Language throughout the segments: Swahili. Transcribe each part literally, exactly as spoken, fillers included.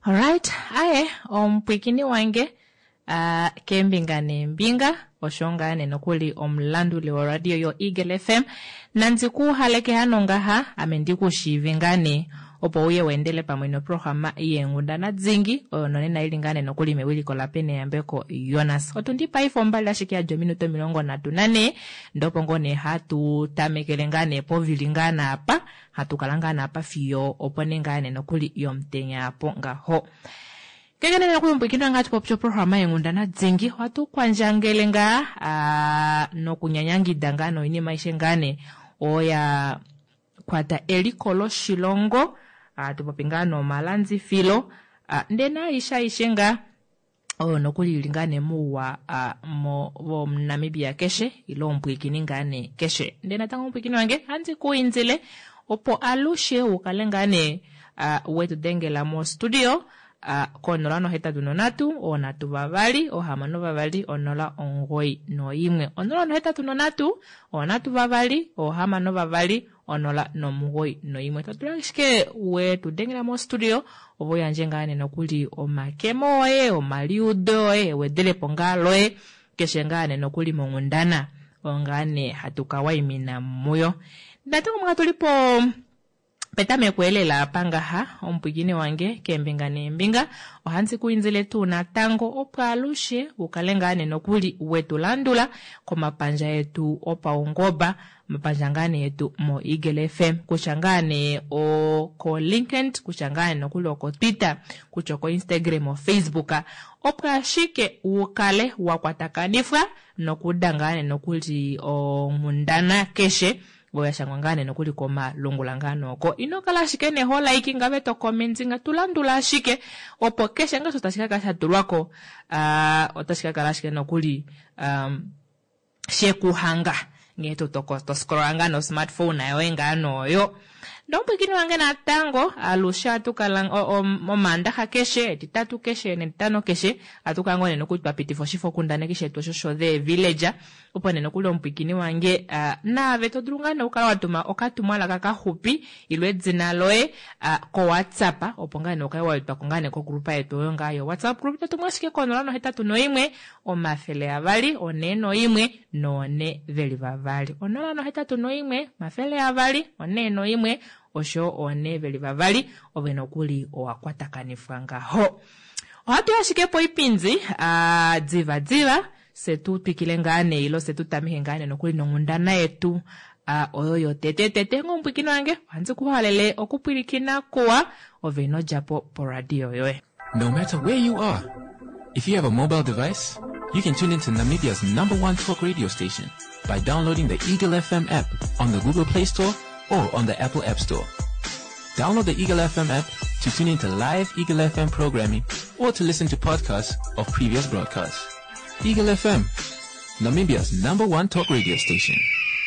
Alright, aye, ompwikini wange, uh, kembingane mbinga, oshongane nokuli omlanduli wa radio yo Eagle F M, nanziku haleke hanonga ha, amendiku shivingane, opo uye wendele pamwino programa iye ngundana zingi, ononena ilingane nokuli mewili kolapene yambeko Jonas. Otundipa ifo mbali ashikia jo minuto milongo na tunane, ndopo ngone hatu tamekelengane po vilingana apa, hatu kalangana apa fiyo, oponengane nokuli yomtenya hapo ngaho. Kegene nokuli mpikino ngati popcho programa iye ngundana zingi, watu kwanjangelenga, uh, nokunyanyangi dangano ini maishengane, oya kwata elikolo shilongo, uh, tupopingano malanzi filo, uh, ndena isha ishenga, oh, nokuli ilingane muwa, uh, mo, wo Namibia keshe, ilo mpwikini ngane keshe. Ndena tango mpwikini wange, hanzi kuinzile, opo alushe ukalengane, uh, wetu dengela mo studio, uh, konolano heta dunonatu, onatu vavali, ohamano vavali, onola ongoi no imwe. Onolano heta dunonatu, onatu vavali, ohamano vavali, onola no mugoi no imwe. Tatulashike wetu dengela mo studio, obo yanjengane nokuli omakemo e, omaliudo e, wedele pongalo e, keshengane nokuli mongundana, ongane hatukawaimina muyo. Ndatungu mga tulipo petame kuelela pangaha, ompwikini wange, kembingane mbinga, ohansi kuinzile tu na tango opa alushe, ukalengane nokuli wetu landula, komapanja yetu opa ongoba, mapanjangane yetu mo Eagle F M, kuchangane o ko LinkedIn, kuchangane nokuli oko Twitter, kuchoko Instagram o Facebook, opa shike ukale wakwatakanifra, nokudangane nokuli o mundana keshe, goya shangwangane nokuli koma lungulangano ko inokala shikene hola iki ngabe to comments nga tulandula shike opo keshe nga sotashika kasha tulwako uh, otashika kala shike nokuli um, sheku hanga ngeto toko to scrollanga no smartphone ayo engano yo ndombe kini wange na tango alusha tukalang o, o, o manda hakeshe titatu keshe netano keshe atukangone nokuli papitifo shifo kundane keshe to shosho the villager upone nokuli ompikini wange uh, na veto drungane ukala watuma okatumala kaka hupi ilwe dzina loe uh, ko WhatsApp opongane okaye walitwa kongane ko grupa yetu yonga yo WhatsApp group tatumwashike konolano hetatu no imwe o mafele avali oneno imwe no ne veli vavali onolano hetatu no imwe mafele avali oneno imwe osho one veli vavali oveno kuli owakwatakanifwa ngaho. Ohatu yashikepo ipinzi uh, dziva dziva setu pikilengane ilo setu tamihengane nokuli nongundana yetu uh, oyoyo tete tete ngompwikino wange wanzi kuhalele okupirikina kuwa oveno japo po radio yoe. No matter where you are, if you have a mobile device, you can tune into Namibia's number one talk radio station by downloading the Eagle F M app on the Google Play Store or on the Apple App Store. Download the Eagle F M app to tune into live Eagle F M programming or to listen to podcasts of previous broadcasts. Eagle F M, Namibia's number one talk radio station.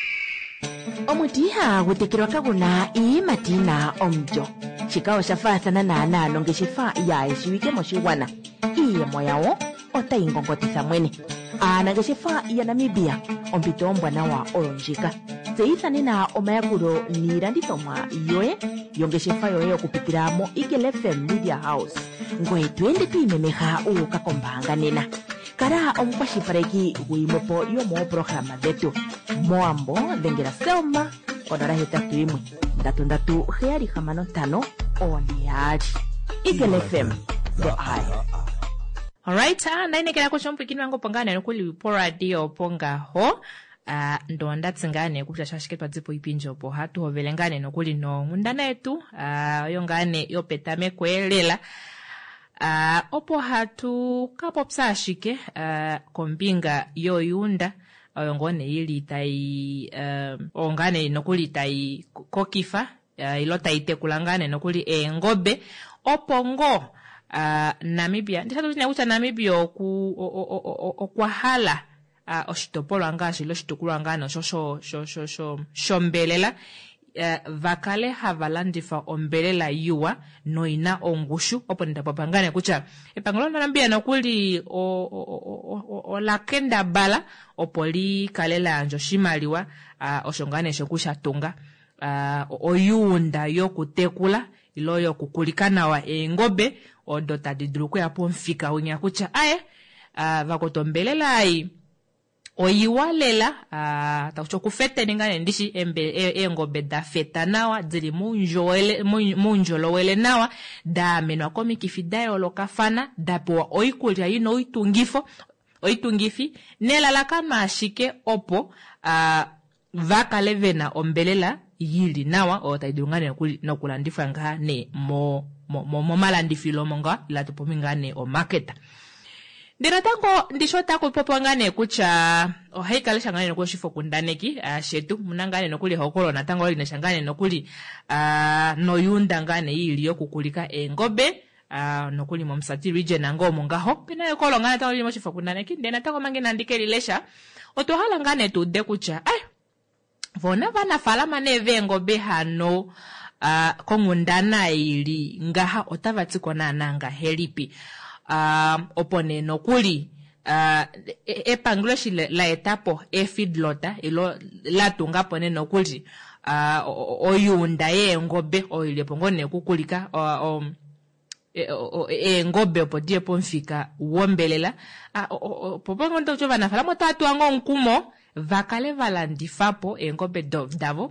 Omutiha gutekirwa kaguna ii matina omjo. Shikao shafasa na nana longe shifa ya eshiwike moshiwana. Iye moyao, ota ingongotisa mwene. Anage shifa ya Namibia, ompito mbwana wa oronjika. Seisa nina omayakuro nirandito mwa yoe, yonge shifa yoe okupitira mo Eagle F M Media House. Ngoe tuende tuimemeha uka kombanga nena. Kara ompa shifareki huimopo yomo programa detu. Moambo dengera selma, onora heta tuimwe. Ndatu ndatu heari hamano tano, oneari. Eagle F M, the eye. Alright, ah, ndaine kena kuchompu kini wango pongane nukuli po radio ponga ho. Uh, ndo ndatsingane kushashashiketwa dzipo ipinjo po hatu hovelengane nokuli no ngundana yetu uh, yongane yopetame kwelela uh, opo hatu kapopsashike uh, kombinga yoyunda oyongone ili itai uh, ongane nokuli itai kokifa uh, ilota itekulangane nokuli engobe opo ngo uh, Namibia ndisatu zinakucha Namibia oku okwahala Uh, oshitopolo angashi lo shitukulu ngano shosho shosho shosho shombelela uh, vakale havalandifa ombelela yuwa no ina ongushu opo ndapopangane kucha epangalo Namibia nokuli o, o, o, o, o lakenda bala opo li kalela anjo shimaliwa uh, oshongane shokusha tunga uh, oyunda yokutekula iloyo kukulikana wa engobe odota didruku ya pomfika wenye kucha aye uh, vakotombelela ai oyiwalela uh, takucho kufete ningane ndishi embe e, e ngobe da feta nawa dzili munjowele munjolowele nawa da menwa komi kifidayo lokafana da poa oikulya yino oitungifo oitungifi nelala kama ashike opo uh, vakalevena ombelela yili nawa otaidungane nokulandifa nga ne mo mo mo, mo malandifilo monga latupomingane o market. Ndira tango ndishota kupopongane kucha ohaikale shangane nokuli shifo kundaneki uh, shetu munangane nokuli hokolo natango oli nashangane nokuli uh, noyunda ngane yili yokukulika engobe uh, nokuli momsati region nango mongaho pina yokolo ngane tango oli moshifo kundaneki ndena tango mangi nandike lilesha otohala ngane tude kucha ay vona vana falama neve engobe hano uh, kongundana ili ngaha otavatiko na nanga helipi Uh, opone nokuli uh, epangilo e la etapo e feedlota ilo la tunga pone nokuli uh, oyunda ye ngobe oile pongone kukulika uh, um, e, o, e ngobe opodie pomfika wombelela uh, popongo ndo chova na fala motatu ango nkumo vakale valandifapo e ngobe davo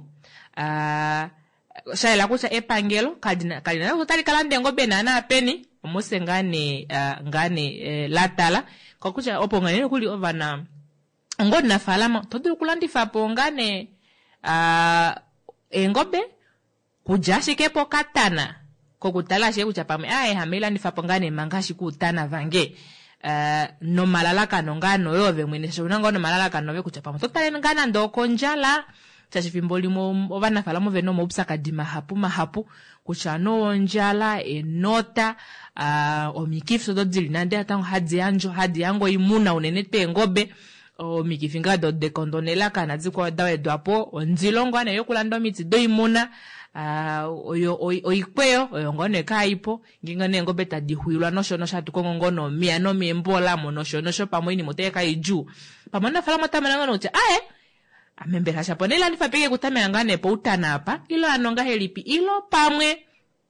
uh, shaila kucha epangelo kadina kadina utali kalande ngobe nana apeni omuse ngane uh, ngane eh, latala kwa kucha opo ngane kuli ovana ngodi na falama todo kulandifa po ngane uh, engobe kujashi kepo katana kokutala she kucha pame ai hamela ndifa po ngane mangashi kutana vange uh, no malalaka no ngano yove mwene shona ngono malalaka no ve kucha pame totale ngana ndoko njala chachifimboli mo ovana falamo veno mo obsaka dima hapu mahapu kuchano njala enota uh, omikifso do dzili nande atango hadi yanjo hadi yango imuna unenete ngobe omikifinga do de kondonela kana dziko dawe dwapo onzilongo ane yokulando miti do imuna uh, oyo oikweyo oyo ngone kaipo ngingane ngobe tadihuilwa nosho nosha tukongo ngono mia no miembola monosho nosho pamoini moteka iju pamona falamo tamana ngono ucha ae amembera chaponela nifapeke kutame ngane po utanapa ilo anonga helipi ilo pamwe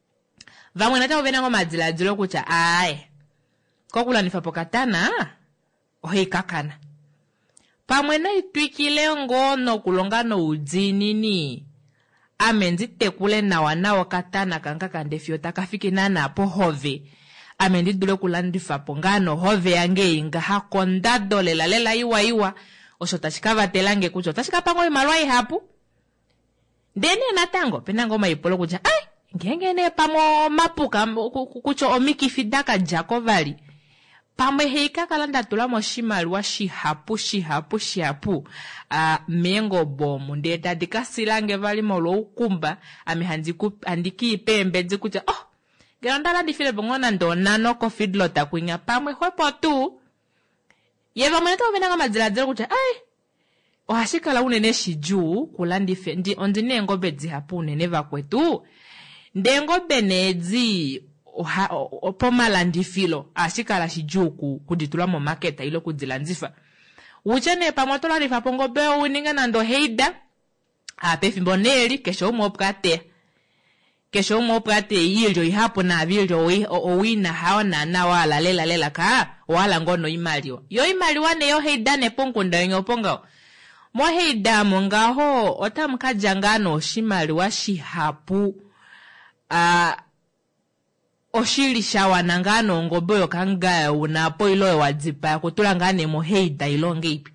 vamwe nata ovena ngo madzila dzilo kucha ae kokula nifapokatana ohe kakana pamwe na itwikile ngono kulongano udzini ni amenzi tekule nawa nawa katana kanga kandefio takafiki nana po hove amendi dule kulandifa pongano hove yange inga hakonda dole lalela iwa iwa osho tashikava telange kucho tashikapango imalwai hapu dene natango penango maipolo kucha ai ngengene pamo mapuka kucho omikifidaka jakovali pamwe heika kalanda tulamo shimalwa shihapu shihapu shihapu uh, mengo bomu ndeta dikasilange vali molo ukumba amihandiku andiki ipembe dzikucha oh gerandala difile bongona ndona no kofidlota kuinga pamwe hopo tu yeva mweneta ovena kama ziladzelo kucha ai ohashikala unene shiju kulandife ndi ondine ngobe dzihapu unene vakwetu ndengobe nedzi opomalandifilo ashikala shiju kuditula mo market ilo kudzilanzifa uchene pamotola rifa pongobe uninga nando heida apefimbo neli kesho umopkate kesho umopkate yilyo ihapo na vilyo owina haona na wala lela lela ka wala ngono imaliwa yo imaliwa ne yo heida ne ponkunda yenyo ponga mo heida mongaho otamkajangano shimaliwa shihapu a uh, oshili shawa nangano ngoboyo kanga unapo ilo wadzipa kutula ngane mo heida ilonge ipi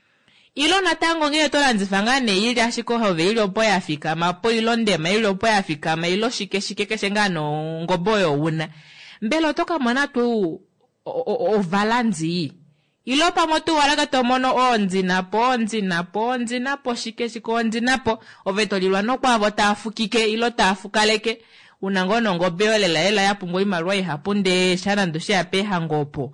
ilo natango ngeye tola nzifangane ili ashiko hove ilo po yafika mapo ilo ndema ilo po yafika ma ilo shike shike keshengano ngoboyo una mbelo toka mwana tu ovalanzi ilo pamotu walaga tomono onzi napo onzi napo onzi napo shike shiko onzi napo ovetolilwa no kwa votafukike ilo tafukaleke unangono ngobeyo lela ela ya pungoi marwai hapunde shana ndoshe ya peha ngopo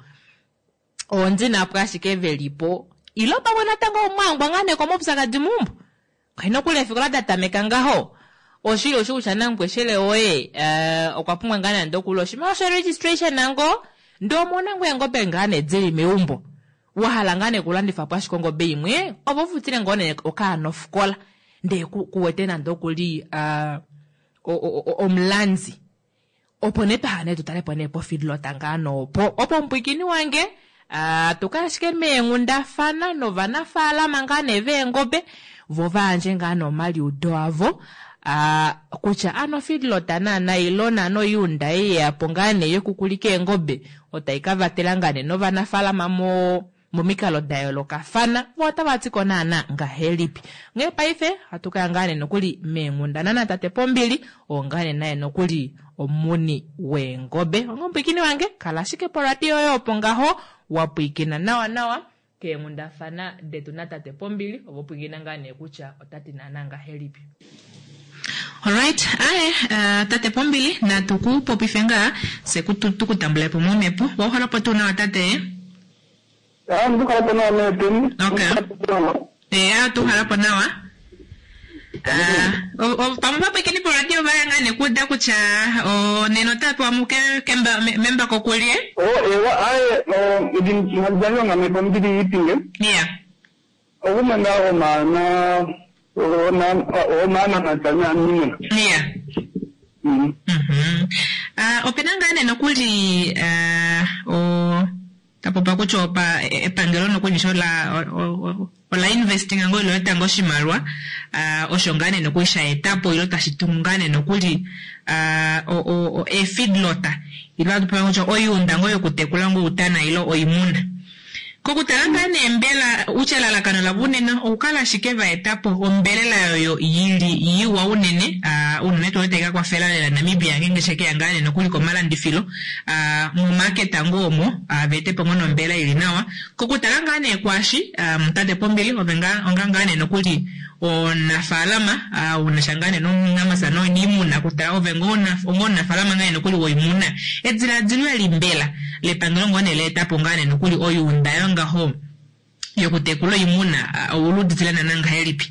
onzi napo ashike velipo ilo pa wana tango umangwa ngane kwa mopsaka dimumbu kaino kule fikula datameka ngaho oshili oshu uchana mkweshele oe uh, okwapunga ngane ndokulo shima osho registration nango ndo mwana ngwe ngobe ngane dzili meumbo wahala ngane kulandifa pashiko ngobe imwe obofutile ngone okano fukola nde ku, kuwetena ndokuli uh, omlanzi opone pahane tutale pone po feedlot ngano opo opo mpwikini wange uh, tukashike mengunda fana no vana fala mangane vengobe vovanje ngano mali udoavo uh, kucha ano feedlot anana ilona no yunda iya pongane yokukulike ngobe otaikavatela ngane no vana fala mamo mumikalo dialoga fana vota vatiko nana nga helipi ngepa ife hatukangane nokuli mengunda nana tate pombili ongane naye nokuli omuni wengobe ngompikini wange kalashike poratio yo pongaho wapikina nawa nawa ke ngunda fana detuna tate pombili obopikina ngane kucha otati nana nga helipi. Alright, ae, uh, tate pombili na tuku popifenga sekutu tuku tambule po momepo wahala po tuna tate. Ah, ndugu hapa na mimi. Okay. Eh, tu hapa nawa. Ah, o o pamba pekeni por radio vaya ngane kuda kucha o neno tapo amuke kemba memba kokulie. Oh, ewa ai no idin ngajalo ngame pambidi ipinge. Yeah. O manda o mana o na o mana na tanya nini. Yeah. Mhm. Mhm. Ah, openanga neno kuli ah o tapo pakucho pa epangelo no kunisho la o la investing ngo lo tango shimalwa uh, oshongane no kuisha etapo ilo tashitungane no kuli uh, o o, o e feedlota ilo tupango oyunda ngo yokutekula ngo utana ilo oimuna kokutalanga nembela uchela la kana la bunena ukala shikeva etapo ombelela yo yili yiwa unene uh, unene toteka kwa fela la Namibia ngenge sheke angane no kuli komala ndifilo uh, mu market angomo uh, vete pongono mbela ilinawa kokutalanga ne kwashi uh, mtate pombili obenga ongangane no kuli ona falama uh, unashangane no ngama sano ni muna kutara ovengona ongona falama ngane no kuli woimuna edzira dzilwa limbela le pangelo ngone le etapo ngane no kuli oyunda yanga ho yokutekula imuna uh, uludizilana nanga helipi.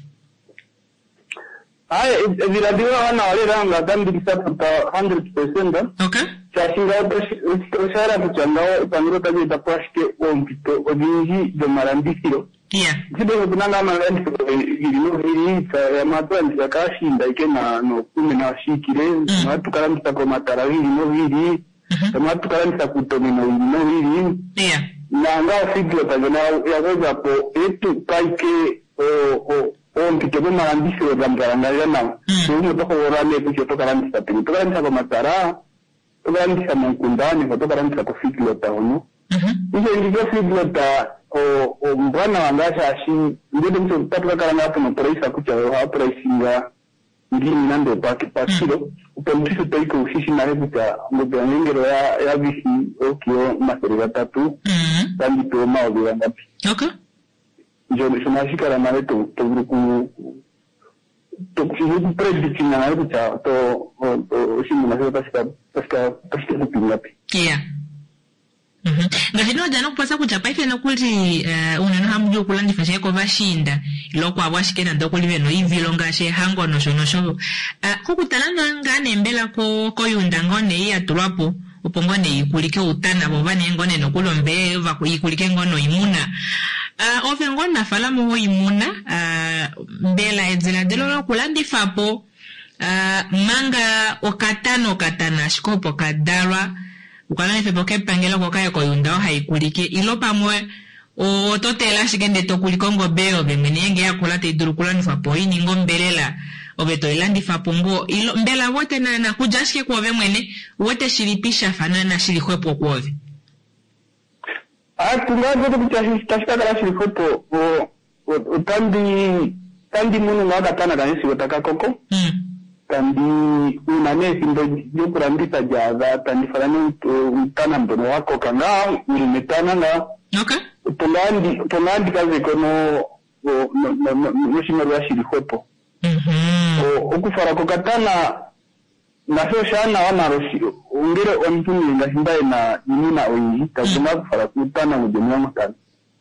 Ai eziradiwa wana wale ranga kandi kisapata one hundred percent. Okay. Chashinga ushara kuchanga pangiro taje tapashike ompito odingi do marandikiro. Yeah. Sibo kunanga marandi ilino hili ya matwandi ya kashinda ikena no kume na shikire watu karamita kwa matarawi ilino hili watu karamita kutomino ilino hili. Yeah. Na nga siglo tajana ya goza po etu kaike o o o mpito marandisi wa zamgaranga na ndio toko orale kucho toka randisa pili toka randisa kwa matara toka randisa mkundani toka randisa kwa siglo taono. Hiyo ndio siglo ta o o mbwana wangasha ashi ndio mtu tatuka karanga hapo na praisa kucha hapo praisinga ngini nando paki pasiro upemtiso taiko ushishi na hebu ta ngobe ngero ya ya visi okio maseriga tatu kandi to maobi wangapi. Okay. Ndio tunashika na mareto to grupu to kushiriki prediction na hebu ta to ushimu na hebu pasika pasika pasika kupingapi. Yeah. Mhm. Ngahino jana kupasa kuchapa ife no kuli uh, uneno hamjo kulandi fashe ko vashinda iloko abwashike na ndokuli beno ivilo ngashe hango no shono sho uh, kukutalanga ngane mbela ko ko yunda ngone ya tulapo upongone ikulike utana bobane ngone no kulombe va kuikulike ngono imuna uh, ove ngona falamu ho imuna uh, mbela edzela delo kulandi fapo uh, manga okatano okatana shikopo kadara ukana ife poke pangela kwa kaya kwa yunda haikulike ilo pamwe o totela shigende tokulikongo beo bemenienge ya kulate idurukula nifapo hini ngombelela obeto ilandi fapungo ilo mbela wote na na kujashike kwa vemwene wote shiripisha fanana shirikwepo kwa ve. Ah, tunga zote kuchashi tashika kala shirikwepo o utandi tandi munu nga katana kanisi wataka koko. Hmm. Kandi unane sindo jokura ndita jaza tandi farani utana mbono wako kanga ulimetana nga. Okay. Tungandi tungandi kaze kono mshimero ya shirikwepo. Mhm. O okufara kokatana naso shana wana roshi ungere ontuni ngahimbaye na imina oyi kazuma kufara kutana mujemwa mutana.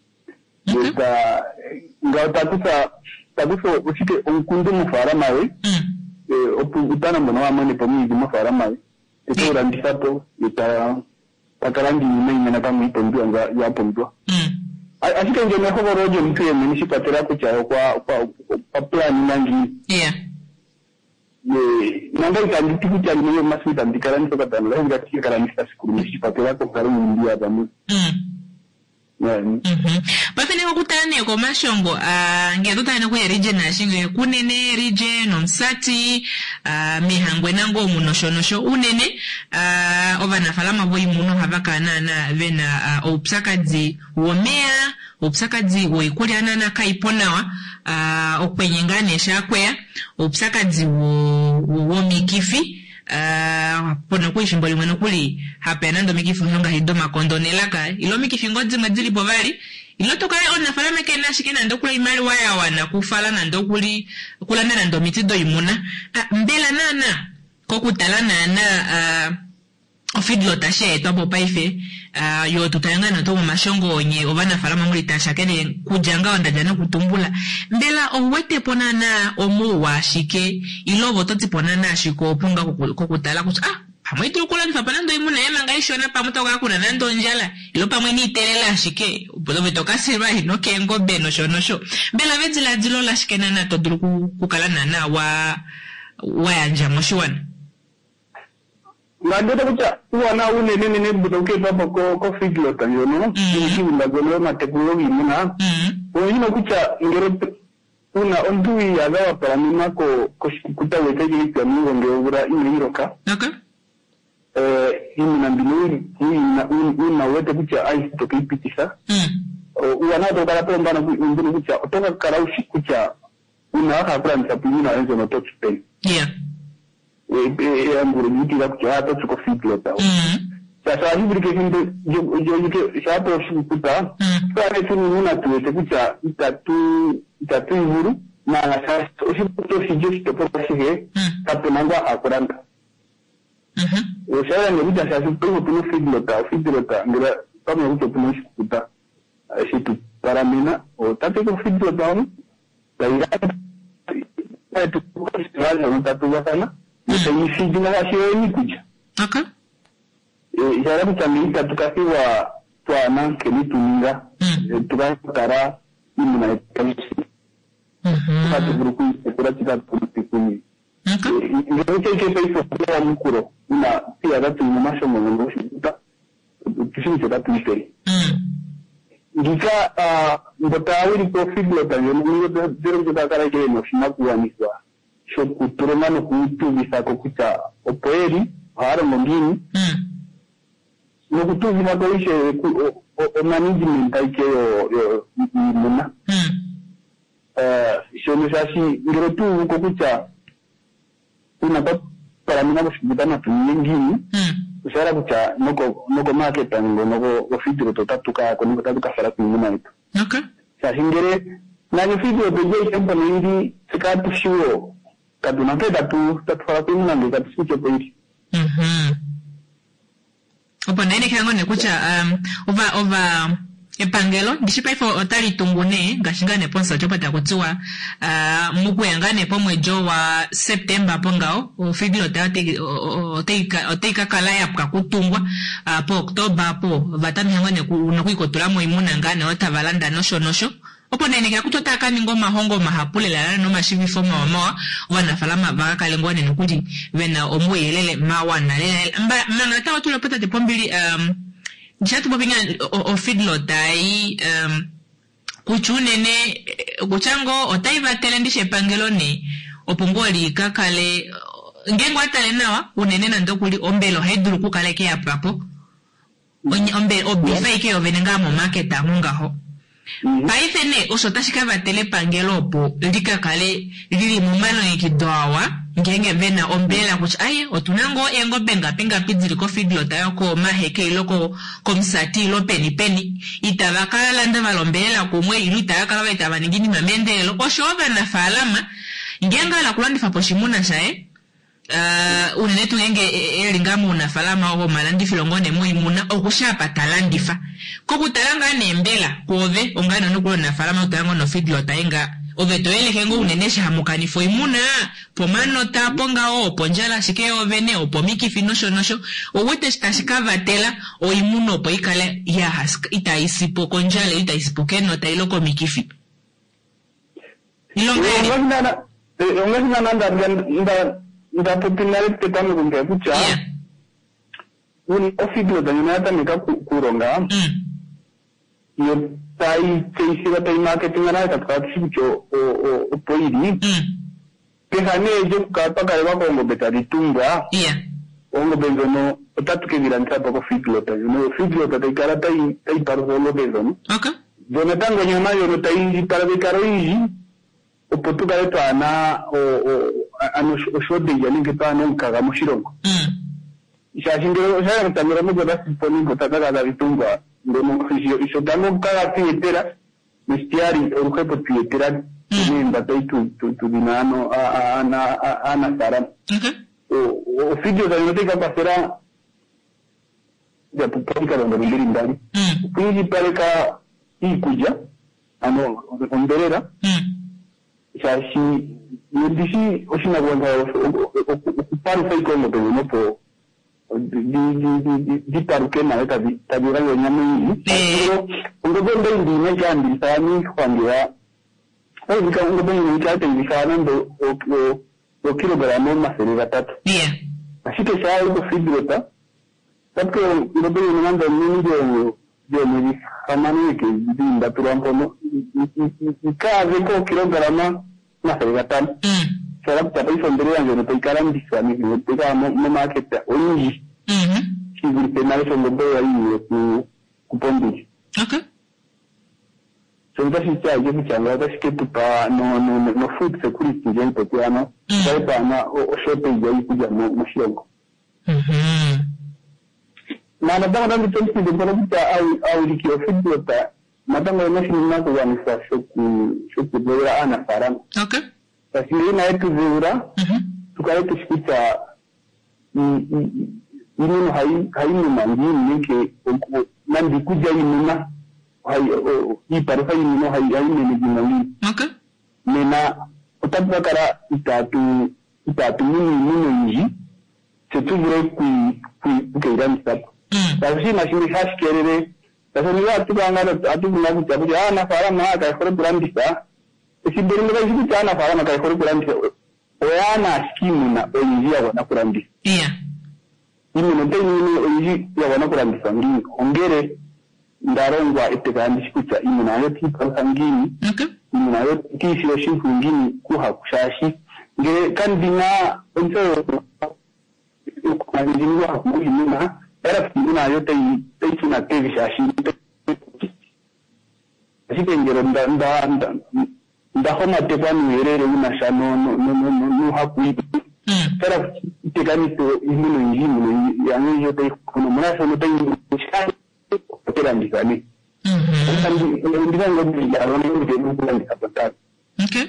Yeka ngata tusa tabuso usite onkundu mufara mawe. Mm. Eh opu utana mbono wa mane pomi mufara mawe. Ito randisato ita takarandi imena na kama ipo nga ya pomdwa. Mm. Asika nje meko rojo mtu yemenishi patera kucha kwa kwa kwa plan nangi. Yeah. le nanga ikanditi kucha niyo masu tandikarani toka tanla nga kikarani sikuru papela ko karu ndia bamu mm mhm bafene kokutane ko mashongo ah ngiyatotane ku region ashinge kunene region omsati ah mihangwe nango munoshonosho unene ah ovana falama boyi muno habakana na vena obsakadzi womea obsakadzi woikulyana na kaiponawa ah okwenyengane shakweya obsakadzi wo wo mikifi Uh, pona kuishimbo limweno kuli hapena ndo mikifu honga hido makondonelaka ilo mikifi ngozi mwadzili povali ilo toka ona falame kena shikena ndo kula imali waya wana kufala na ndo kuli kula nana ndo mitido imuna uh, mbela nana kokutala nana uh, ofidlo tashe topo paife uh, yo tutayangana tomo mashongo onye ovana falama muli tasha kene kujanga ondajana kutumbula mbela owete ponana omu wa shike ilovo toti ponana shiko opunga kokutala kutu ah pamwetu kula nifapana ndo imuna yema ngaisho na pamuta wakuna nando njala ilo pamwe ni itelela shike upodobe toka sirwa hinoke ngobe no shono sho mbela vezi la zilo la shike nana toduru kukala nana wa wa yanja moshuwana ngandeta kucha wana une nene ne butoke papa ko ko figlo tanyo no iki ndagolo na teknologi muna ko hino kucha ngero una ondui agawa para mima ko ko kuta wete ni kwa mungu ngeura imiroka okay eh hini na mbinu hini una wete kucha ice to kipitisa wana to para pomba na mbinu kucha otoka karaushi kucha una hakura mtapina enzo no touch pen yeah e amburu miti la kucha hata tuko figlo ta sasa hivi ke hindo yo yo ke shapo shukuta sasa tu nuna tuwete kucha itatu itatu huru na sasa ushiputo sijusto kwa sige tapo nangwa akuranda mhm usaya ni kucha sasa tuko tuno figlo ta figlo ta ngira kama kucha tuno shukuta shitu para mina o tatu ko figlo ta no taira tu ko sala no tatu wasana ni figlo la shio ni kucha okay eh yara kutamika tukasiwa twana kelituninga tukakara imuna kamisi mhm hatu grupu kuratika politikuni ngero cheke paiso kwa mukuro na pia datu masho mwanzo shita kishinje datu misteri ngika mbotawiri ko figlo tanyo ni dero kuta kara kile no shimakuwa niswa shokuturomano kutu bisako kucha opoeri haro mongini no kutu vina koishe o management aike yo yo muna eh shono shashi ngiro tu ko kucha una ba para mina kushibutana tu nyingine usara kucha noko noko market ngo noko ofidro to tatuka ko noko tatuka fara kumuna ito okay shashi ngere na ni fidro beje tempo ningi sikatu shiwo kaduna peda tu tatu fara kumuna ngo katu sicho pointi mhm opa nene kango ne kucha um over over epangelo ndishipaifa otali tungune ngashingane ponsa chopata kutiwa uh, muku yangane pomwe jo wa September pongao ofiglo tate oteika oteika kala ya kutungwa uh, po October po vatami yangane kunokuikotola mo imuna ngane otavalanda nosho nosho opo nene kya kutotaka ningoma hongo mahapule la no mashivi foma wa mawa wana falama baka kalengwane nukudi vena omwe yelele mawa na lele mba mangata watu lopeta te pombili um Jatu bobinga o fidlo dai um kuchunene kuchango otaiva telendishe pangeloni opongoli kakale ngengo atale nawa unenena ndokuli ombelo haiduru kukaleke ya papo onye ombe obifa ike ovenenga mo market amunga ho paifene osotashika vatele pangelo po lika kale lili mumano ikidwawa ngenge vena ombela kuch aye otunango engo benga pinga pizili ko fidlo tayo ko maheke iloko komsati lo peni peni itabakala landa valombela kumwe iluta yakala itaba ningini mamendelo oshova na falama ngenga la kulandi faposhimuna shae uh unenetu ngenge elingamu una falama ogo malandi filongone muimuna okushapa talandifa kokutalanga nembela kove ongana nukulo na falama utango no fidlo taenga ovetoele hengo unenesha hamukani fo imuna pomano ta ponga o ponjala shike ovene o pomiki finosho nosho o wete stashikava tela o imuno po ikale ya haska ita isipo konjale ita isipo keno ta iloko mikifi ilongani ngana ngana nanda nda ndapo pinale petano kumbe kucha yeah uni ofiglo danyata meka kuronga mm yo tai teisiga tai marketing ana tatkatsicho o o o poiri mm pehane je kapa kale bako ngo betari tunga yeah ongo benzono otatu ke vilanta bako figlo ta no figlo ta tai kara tai tai parvolo benzono okay dona tango nyama yo no tai para de karoiji o Portugal to ana o o ano shode yani ke pa no kaga mushirongo mm ishashingiro shaya mtamira mo basi poni kutaka za vitungwa ndomo hiyo iso damo kala tietera mistiari oruke po tietera ni mbatai tu tu tu dinano ana ana sara okay o o fidio da note ka pasera ya puponi ka ndo ndiri ndani mm kuji pale ka ikuja ano onderera mm shashi yendisi oshina kwanga okupari sai ko ndo no po di di di di paruke na eta di tabira yo nyami pero ngo bonde ndi ne kandi sami kwangira ai bika ngo bonde ndi kate ndi kana ndo o o kilogramo masere gatatu yeah así que sai ko fidrota porque ngo bonde ndi manda ni ndio ndio ni kamani ke ndi nda turampo no ka ko kilogramo masere gatatu mm Sarap tapi sondere yang jono pekaran di sana ni peka mo market onji mhm kibir penal sondere ayi ku kupondi okay sonda si cha je bichanga da sketu pa no no no food security je to piano sai pa na o shope je ku ja no mashiongo mhm na na da na bitonsi de bora bita au au dikio fidota madanga na sinna ko ya misa shoku shoku bora ana faram okay Tasiri na yetu zura, tukale tushikita inu hai hai mmangi nike nandi kuja inuna hai i parufa inuna hai hai nene jinali. okay Nena otapwa kara itatu itatu mini mini nji setu vire kui kui kukeira msapu. Tasiri na shimi hash kerere tasiri ya atu kangara atu kuna kuchapu ya na fara maa kai kore brandisa. Si beri mereka itu jangan apa nak kau kurang dia, orang skimu na oji awak nak kurang dia. yeah Ini nanti ini oji awak nak kurang dia. Sanggi, onggere darong wa itu kan diskusi. Ini naya tipe sanggini. okay Ini naya kisi osin funggini kuha kusashi. Gere kan dina untuk kanjini wa kuhi nina. Era ini naya tei tei cina tei kusashi. Asi kenjero nda nda nda ndakoma tepani werere unasha no no no no no hakui tera tekani to imuno njimuno yangi yote kuno mnasho no tayi shikani tera ndikani mhm ndikanga ndi ya rone ndi ndi ndikapata okay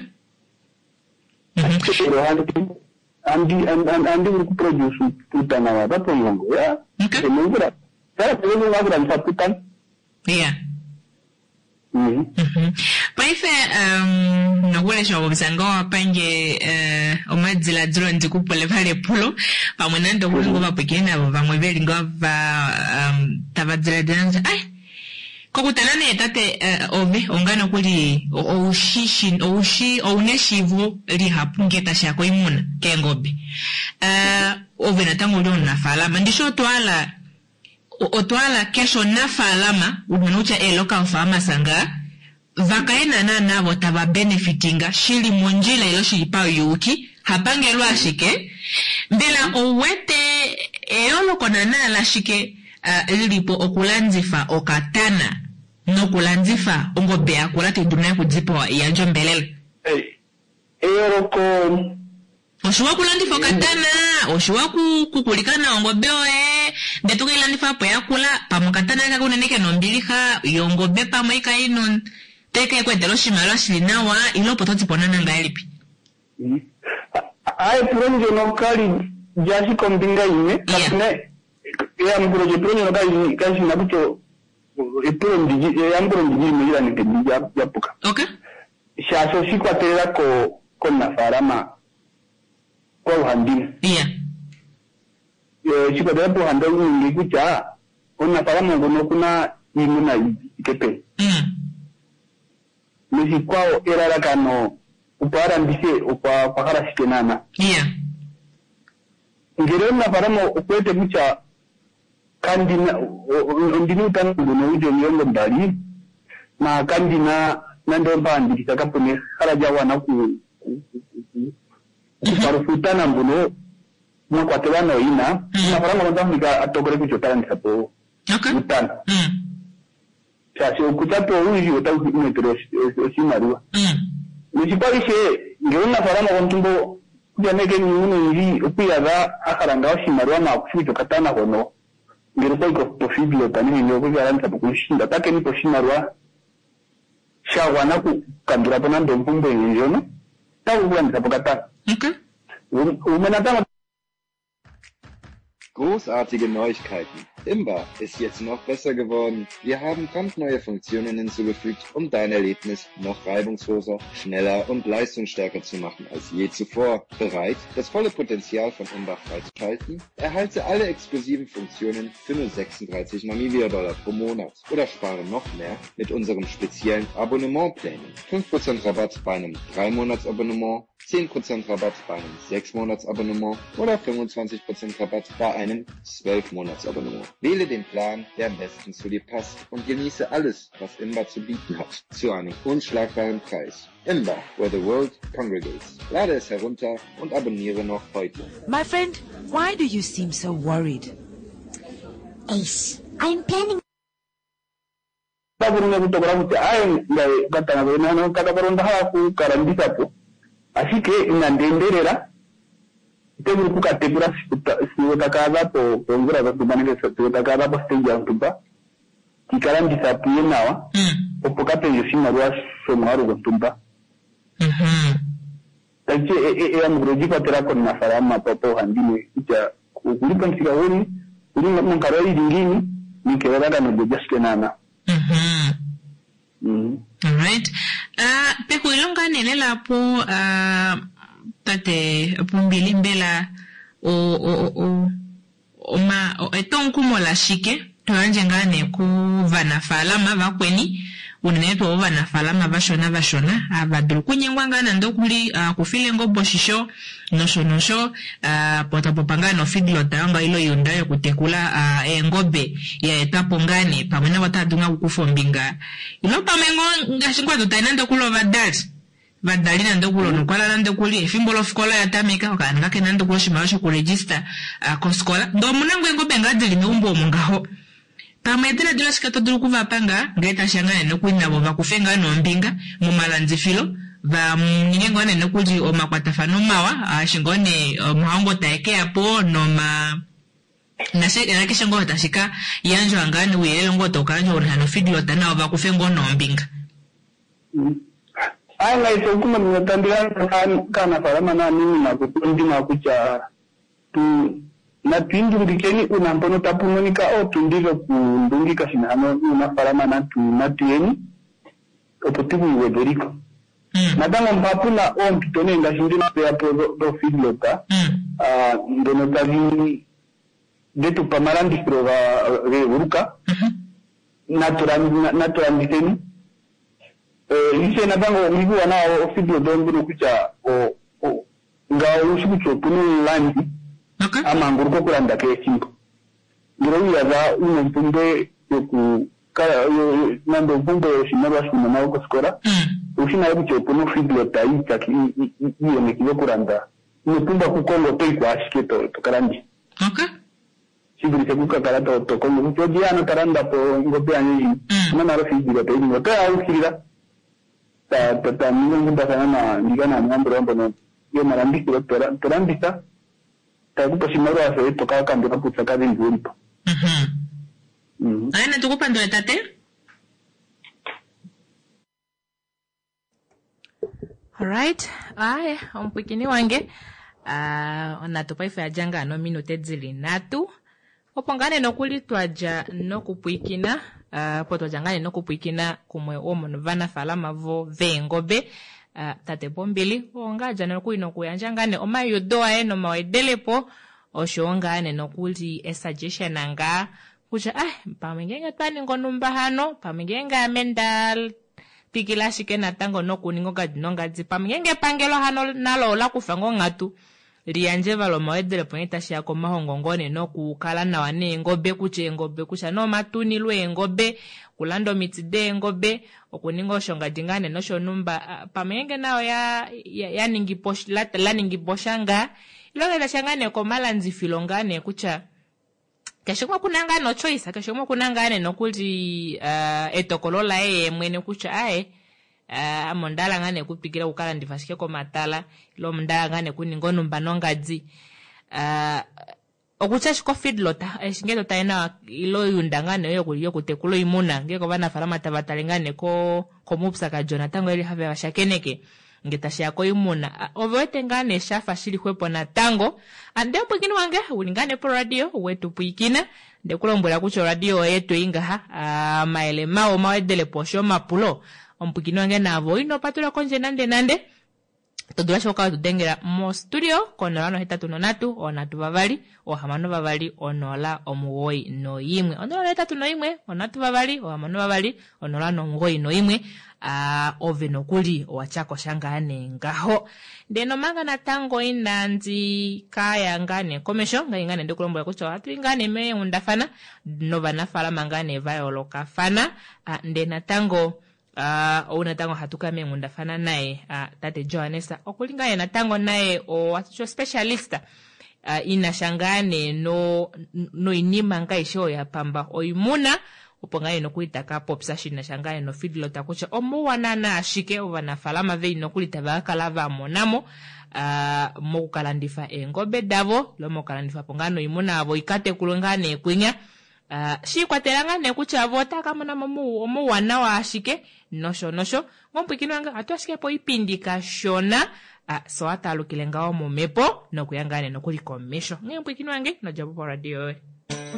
pero andi andi andi ku produce tutana wa bapo yongo ya okay mungira tera pele ngabra msaputan yeah mhm paife um nogwele sho bizanga wapanje eh omadzila drone kupole pale pulo pamwe nando kulingo bapekena bamwe belingo ba um tabadzila dance ai kokutana ne tate ove ongana kuli oushishi oushi ouneshivu li hapungeta shako imuna kengobe eh ove natango leo na falama ndisho twala otwala kesho na falama unucha eloka fama sanga vakaena na nabo taba benefitinga shili monjila ilo shipa yuki hapange lwa shike mbela owete eolo kona na la shike uh, lilipo okulanzifa okatana no kulanzifa ongo bea kulate dunia kudzipo ya njombelele eh eoro ko oshuwa kulandifa okatana oshuwa kukulikana ongo beo eh betuka ilandifa po ya kula pamukatana yaka kuneneke nombiliha yongobe pamoika ino teke kwetelo shimalo shilinawa ilo pototi ponana ngailipi ai pronjo no kali jasi kombinga ine kapne ya mburo je pronjo no kali kasi nabucho epuro ndiji ya mburo ndiji mira ni kendi ya yapuka okay shaso sikwatera ko konna farama ko handin yeah eh sikwatera po handin ngi kucha konna farama ngono kuna imuna kepe mm Misi kwao era la kano upara mbise upa pakara sikenana. yeah ngero na farama okwete mucha kandina ndini utangu no ujo nyongo ndali na kandina nando bandi takapone haraja wana ku parufutana mbuno mwakwatelana ina na farama ndamika atokore kuchotana ndisapo okay utana mm sasa ukutapo uyu utaku metro osimarua mm nisipalishe ngero na farama kontumbo kujaneke nyuno ndi okuyaga akaranga osimarua makufuto katana hono ngero kwa iko possible tani nyo kwa garanta bukushinda take ni posimarua shawana ku kandura pona ndompumbe njono tawu kwanda pakata okay umenatama. Großartige Neuigkeiten. Imba ist jetzt noch besser geworden. Wir haben brandneue Funktionen hinzugefügt, um dein Erlebnis noch reibungsloser, schneller und leistungsstärker zu machen als je zuvor. Bereit, das volle Potenzial von Imba freizuschalten? Erhalte alle exklusiven Funktionen für nur sechsunddreißig Namibia-Dollar pro Monat oder spare noch mehr mit unserem speziellen Abonnementplänen. fünf Prozent Rabatt bei einem drei Monats Abonnement, zehn Prozent Rabatt bei einem sechs Monats Abonnement oder fünfundzwanzig Prozent Rabatt bei einem zwölf Monats Abonnement. Wähle den Plan, der am besten zu dir passt und genieße alles, was Imba zu bieten hat, zu einem unschlagbaren Preis. Imba, where the world congregates. Lade es herunter und abonniere noch heute. My friend, why do you seem so worried? Ace, I'm planning. Taburunga kutokora kuti ayi ngai katana bena no katabaronda haku karandika po. Así que inandenderera teburu kukatebura siwotakaza po pongura zatumane siwotakaza po stage yantumba kikarandisa piye nawa opokate yosima rwa somwaru gotumba mhm tache e e amgroji patera kon masalama papo handini ija kulipa nsika hori uri munkaroi dingini nikewada no bejaske nana mhm mhm alright uh peko ilonga nelela po uh tate pumbili mbela o o o o ma o etonku mola shike toanje ngane ku vana falama vakweni uneneto o vana falama vashona vashona abadru kunyengwanga nando kuli uh, kufile ngobo shisho nosho nosho uh, pota popanga no fidlo tanga ilo yondayo kutekula uh, e ngobe ya etapo ngane pamena watadunga kukufombinga ilo pamengo ngashingwa tutananda kulo vadati vadali nando kulo nokwala nando kuli efimbolo fikola ya tamika wakana kake nando kulo shimasho ku register uh, koskola ndo munango ngobe ngadili meumbo mungaho pamedela dila sikato dulu kuva panga ngaita shangane no kwina bo bakufenga no mbinga mu malanzifilo va mnyengo ane no kuji o makwatafano mawa ashingone muhango taeke apo no ma na se na kisha ngo tashika yanjo angane uyele ngo tokanjo no fidlo tana ba kufengo no mbinga ai ngai so kuma ninatandira kana farama na mimi na kundi na kucha tu na pindu ndikeni unampono tapunonika o tundilo kundungika sinano una farama na tu matieni opotibu iweberiko mm. na tango mpapuna o mpitone ngashindina pe apo do, do fidlota mm. uh, ndono tavi detu pamarandi prova re uruka mm-hmm. natural natural ndikeni eh ise na tango migu wana o fidlo dongo kucha o o ngao usukucho punu landi okay ama ngurko kuranda ke chimpo ngiro ya za uno mpumbe yoku kara yo nando mpumbe shinaba shuna na uko skora mm. ushina yoku chopono fidlo tai chaki iyo ne kiyo kuranda mpumba kukongo toi kwa ashiketo to karandi okay sibiri se kuka karata to kongo ko diano taranda po ngobe anyi na maro fidlo tai ngobe au kirira ta ta ta ningo ndaka na ndigana ngambro mbono yo marandi ko torandika takupa shimaro hace toka cambio na putsa kazi nzuri. Mhm. Mhm. Aina tukupa ndo etate? Alright. Aya, ompwikini wange uh, onatupa ife ajanga no minute zili natu opongane nokuli twaja nokupwikina uh, poto jangane nokupwikina kumwe omo vana falama vo vengobe uh, tate bombili ongaja nokuli nokuyanja omayudo aye no mawedelepo oshongane nokuli a suggestion anga kuja ah pamengenge twani ngonumba hano pamengenge amendal tikila shike natango nokuningo gadinonga dzipa mengenge pangelo hano nalo la kufango ngatu lianje valo maedele pointa shako mahongongone no kukala na wane ngobe kuche ngobe kusha no matuni lwe ngobe kulando mitide ngobe okuningo shonga dingane no shonumba uh, pamenge nao ya ya, ya ningi posh lat la ningi boshanga ilonga la shangane ko malanzi filongane kucha kashoma kunanga no choice kashoma kunangane no kuti uh, etokolola yeye mwene kucha ae Uh, amondala ngane kupikira ukala ndivashike ko matala lo mndala ngane kuningo numba nongadzi uh, okucha shiko feedlota eshingeto taina ilo yundangane yo kuliyo kutekulo imuna ngeko bana farama tabatalengane ko ko mupsa ka Jonathan eli have bashakeneke ngetashia ko imuna uh, ovete ngane shafa shili kwepo na tango ande pwikini wange ulingane po radio wetu pwikina ndekulombwela kucho radio yetu inga ha uh, maele mao mawedele posho mapulo ompukino wange navo ino patula konje nande nande tudula shoka tudengera mo studio kono lano heta tunonatu onatu bavali o hamano bavali onola omuwoi no yimwe onola heta tuno yimwe onatu bavali o hamano bavali onola no muwoi no yimwe a uh, oveno kuli wachako shangane ngaho ndeno manga na tango inanzi kaya ngane komesho ngane ndekulombo yakucho atu ingane me undafana no banafala mangane vayo kafana uh, ndena tango Uh, ona tango hatukame ngundafana nae uh, tate Johanesa okulingana na tango nae o watu specialista uh, inashangane no no inima ngai show ya pamba oimuna upongaye no kuitaka pop session na shangane no feedlot akucha omuwana na ashike obana falama ve no kulitabaka lava monamo uh, mo kalandifa engobe davo lo mo kalandifa pongano imuna abo ikate kulungane kwinya Uh, shi kwa teranga ne kucha vota kama na mamu omu wana wa ashike nosho nosho ngompu kinwanga atu ashike po ipindika shona uh, so ata alukilenga omu mepo no kuyangane no kuli komisho ngompu kinwange no jabu po radio we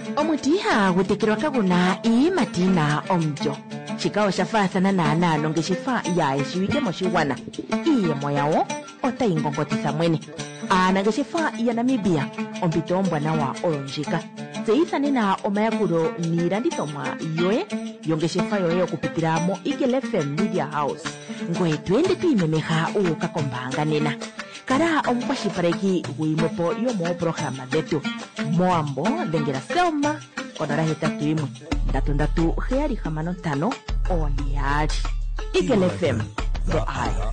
omutiha gutikirwa kaguna ii matina omjo chikao shafathana na analo ngeshifa ya eshiwike moshiwana iye moyawo ota ingongotisa mwene ana ngeshifa ya Namibia ompito mbwana wa olonjika zeithane na omayakuro niranditomwa yoe yongeshefa yoe okupitiramo Eagle F M Media House ngwe twende tuimemeha ukakombanga nena kara omukwashipareki wimepo yomo programa dhetu moambo dengera selma onora hetatu imwe ndatu ndatu heari hamano tano oniari Eagle F M the eye.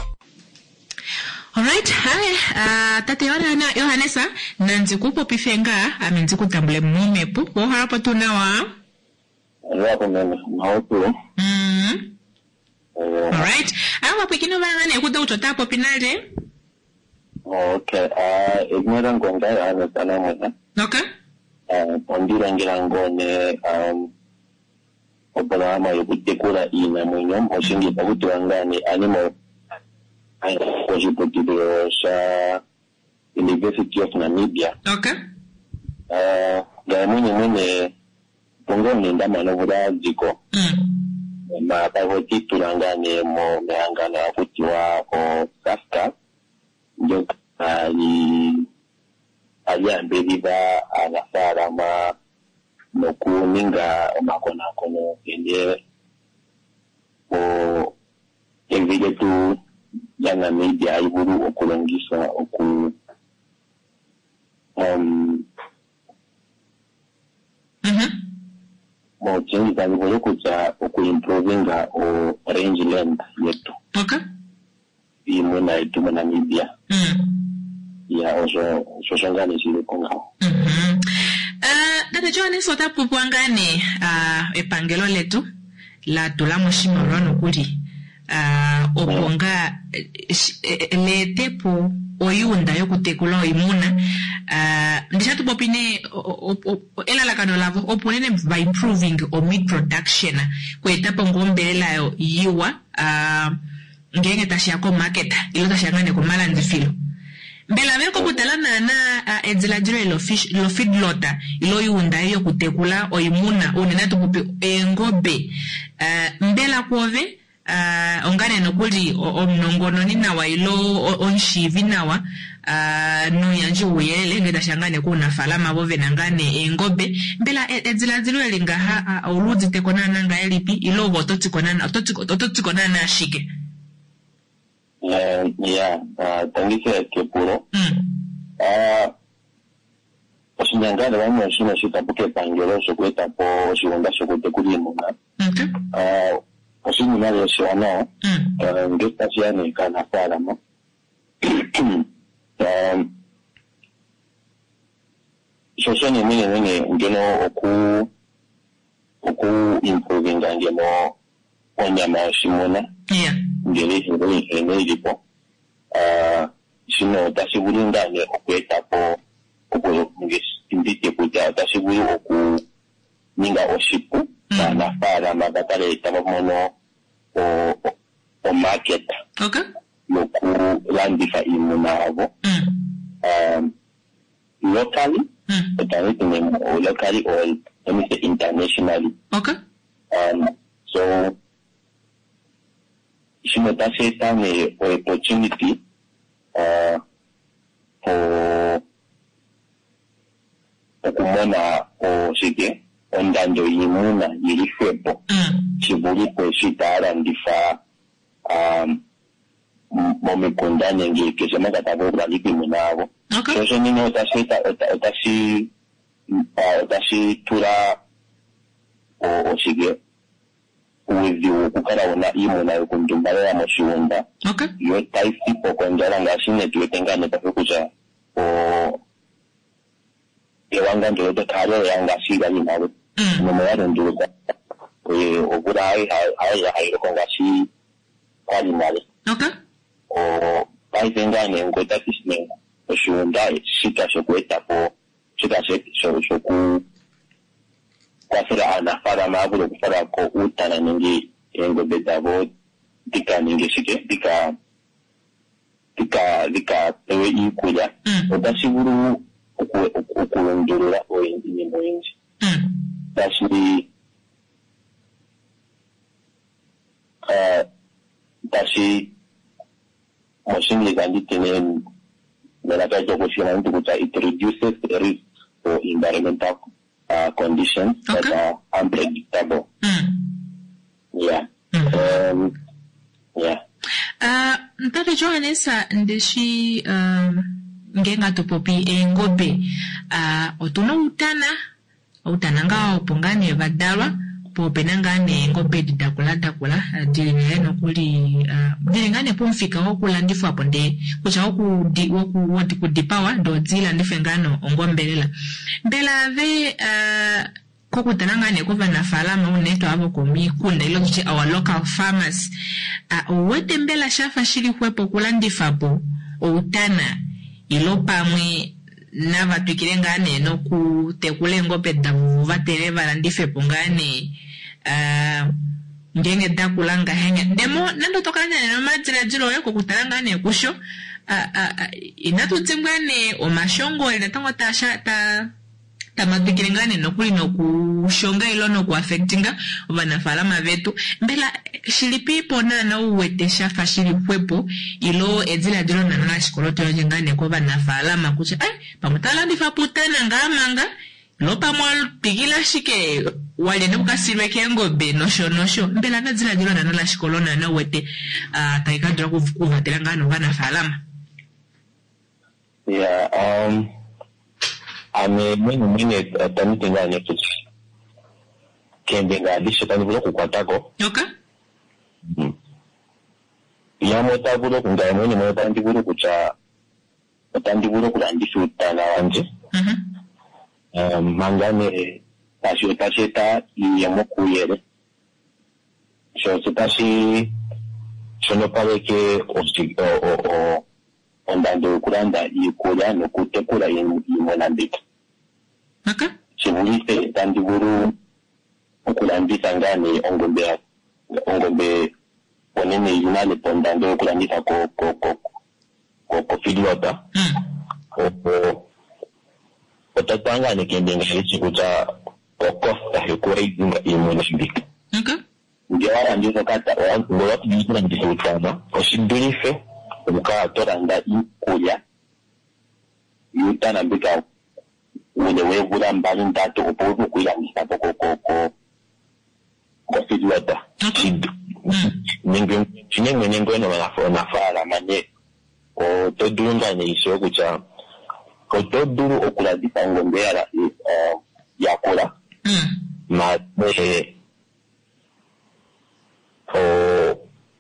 Alright, hi, uh, tate wana na Yohanesa, nanzi kupo pifenga, amenzi kutambule mumepu, wo harapo tunawa? Wapo mene, mautu. Mm. Alright, awa pikino vangane kuda utotapo pinale? Okay, uh, igmera ngonga ya ane sana mwena. Okay. Uh, pondira ngira ngone, um, opala ama yukutekura ina mwenyo, moshingi pakutu wangani, animo, Kojipotibiro sa University of Namibia. Okay. Uh, ga mwenye mwenye pongo nenda manovura ziko. Mm. Ma pavo titulangane mo mehangana kutiwa o kafka. Njo ali ali ambediva anafara ma noku ninga makona kono kende o evide tu yana media iburu okulongisa oku um mhm mo change za iburu kucha oku improvinga o range land yetu. Okay. Imo na itu na media. Mm. Ya oso so shangani sile konga. Mhm. Uh, dada Johnny sota pupwangane uh, epangelo letu la tulamo shimorono kuli uh, oponga uh, le tepo oyunda yokutekula imuna uh, ndishatu popine ela la kanolavo oponene by improving o meat production kwetapo ngombelela yo yiwa uh, ngenge tashako market ilo tashangane kumala ndifilo mbela veko kutala na na uh, edzilajiro lo fish lo feedlota ilo yunda yo kutekula oimuna onena tupupe engobe uh, mbela kwove uh, ongane nokuli omnongono ninawa ilo onshivi nawa uh, no yanji uyele ngeda shangane kuna falama bove nangane engobe mbela edzilajiro linga ha uh, uluzi tekona nanga elipi ilo bototi konana ototi konana ashike. Uh, yeah, uh, tangise ke puro. Mm. ah Osinyangana wamo shina shitabuke pangelo sokweta po shionda sokote kuli muna. Okay. Ah osimu na yo shona. Mm. Eh ngesta siane kana fala mo. Um Shosoni mine mine ngeno oku oku improving ngemo onyama shimona. Yeah. Ngeli ngeli ngeli po. Ah shino tasibulunda ne okweta po oku indite kuja tasibuli oku ninga oshipu na na fara magatale tabamono o o market. Okay. Yoku landifa imunabo. Mm. Um locally, mm. but I think or locally or let me say internationally. Okay. Um so Shimotase time a opportunity uh for okumona o sige ondando imuna yilifepo chibuli ko shitara ndifa um momekondane ngeke sema katabora likimunabo so nino tasita otasi otasi tura o sige with you kukara ona imuna yokundumbala ya moshiunda okay yo taifi pokonjala ngashine tuwetengane tafukuja o ewanga ndo to kare yanga siga inawe no mo yaro ndo e ogura ai ai ai ko ngashi kwali male okay o bai tengane ngota kisne oshunda shika shokweta po shika so shoku kwasira ana fara mabulo kufara ko utana ningi yengo betabo dika ningi shike dika dika dika ewe ikuya odashiburu okulondolola oyindi moyingi tashi uh tashi machine legalitene nella caso possiamo dire it reduces the risk for environmental uh, conditions okay. that are unpredictable. Mm. Yeah. Mm. Um, yeah. Uh, Mpate Johanesa ndeshi um, ngenga topopi engobe uh, otuna utana utana nga opongane vadalwa popenangane ngobe didakula dakula dilingane nokuli uh, dilingane pomfika okula ndifu apo nde kucha oku di oku wati kudipawa ndo dzila ndifengano ongombelela mbela ve uh, kokutanangane kuva na falama uneto abo komi kunda ilo kuchi our local farmers uh, wete mbela shafa shiri kwepo kula ndifapo outana ilo pamwe na vatukirengane no kutekule ngope davu vatereva landife pongane uh, ngenge dakulanga henge demo nando tokanya no majira jiro yako kutarangane kusho uh, uh, inatutsengane o mashongo inatango tasha ta tamatukirengane no kuli no kushonga ilo no kuaffectinga vanafalama vetu mbela shilipi pona na uwetesha fashili kwepo ilo edzila jiro na nana shikoloto yongane kwa vanafalama kuche ay pamutala ndifa putana ngamanga lopa mwal pigila shike wale nebuka sirweke ngobe nosho nosho mbela na dzila jiro na nana shikolona na uwete uh, taikadra kuvatela ngano vanafalama. Yeah, um ame mwenye mwenye tamite ngane kuchi kende ngadisho tani bulo kukwatako okay mm. Yamo tabulo kunga mwenye mwenye tandi bulo kucha tandi bulo kulandisho utana wanje mhm um, mangane tasho tasheta yamo kuyere so sitashi sono pare ke osti o o o ondando kuranda yikuya no kutekula yimonandika okay chibulite tandi buru okulandisa ngane ongombe ongombe onene yinale pondando okulandisa ko ko ko ko ko fidlota mm ko otatanga ne kende ngisi kucha ko costa hekore inga yimonandika okay ndio andizo kata ngo watu yikuna ndise utana oshindurife umuka toranda ikuya yutana bika wene webura mbali ndato opozo kuyamisa ko ko ko ko fidlota ninge chinenge nengo no la fona fala manye o todunga ne isho kucha otoduru okuladisa ngombe ya uh, yakola mm. ma eh, o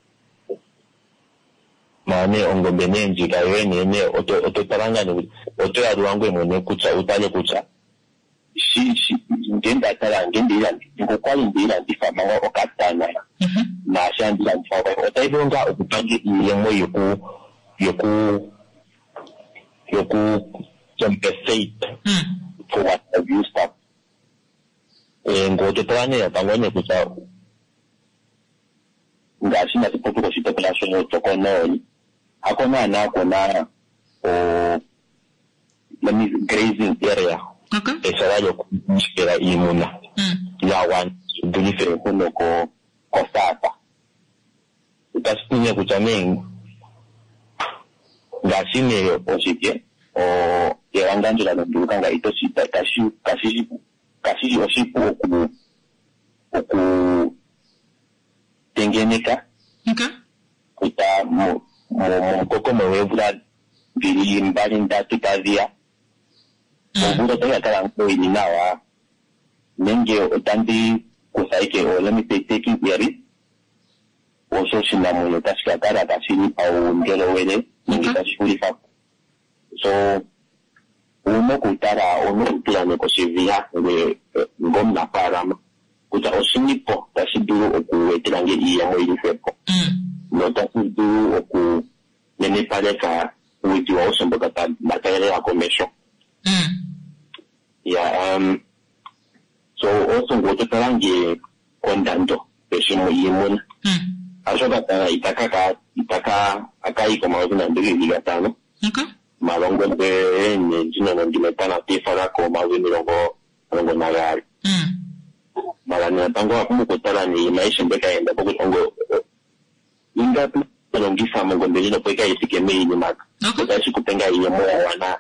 mane ongombe nenji kawe nene oto ototaranga ni oto ya ruangwe mwene kucha utale kucha shi shi ngenda tala ngendira ngokwali ndira ndifama okatana mhm na shandira ndifama otaibonga okutangi yemo yoku yoku yoku compensate mm. for what have you stop eh ngoto tane ya tangone kucha ngasi na sipo ko sito population yo tokono akona na kona o mani grazing area okay esa yo kushira imuna mm. ya wan dulifere kono ko ko sata utasinya kuchamen ngasi ne osike o yeranganje la nduka nga itosita kashi kashi kashi osipo ku ku tengeneka okay kuta mo mo koko mwevula biri mbali ndatu tavia mbura toya kala ngo inawa nenge otandi kusaike o let me take taking theory oso sinamu yo tasika kala kasini au ngelo wele nenge tashikuri fa so uno kutara uno kutara ne kosivia we ngomna parama kuta osinipo tashiduru okuweterange iya mo ilifepo mm. no tashiduru oku nene paleka uiti wa osomboka ta matayale ya komesho mm. ya um so oso ngoto tarange kondando pesimo yimuna mm. ashoka tana itakaka itaka akai kama wazina ndiri ligatano okay malongo de njino no ndimetana tifara ko mawini longo longo nagari mm. mala ni tango akumu kutala ni maisha mbeka enda poko tongo inga tu longisa mungo mbelino peka isike mei ni maka okay kutashi kutenga iye moya wana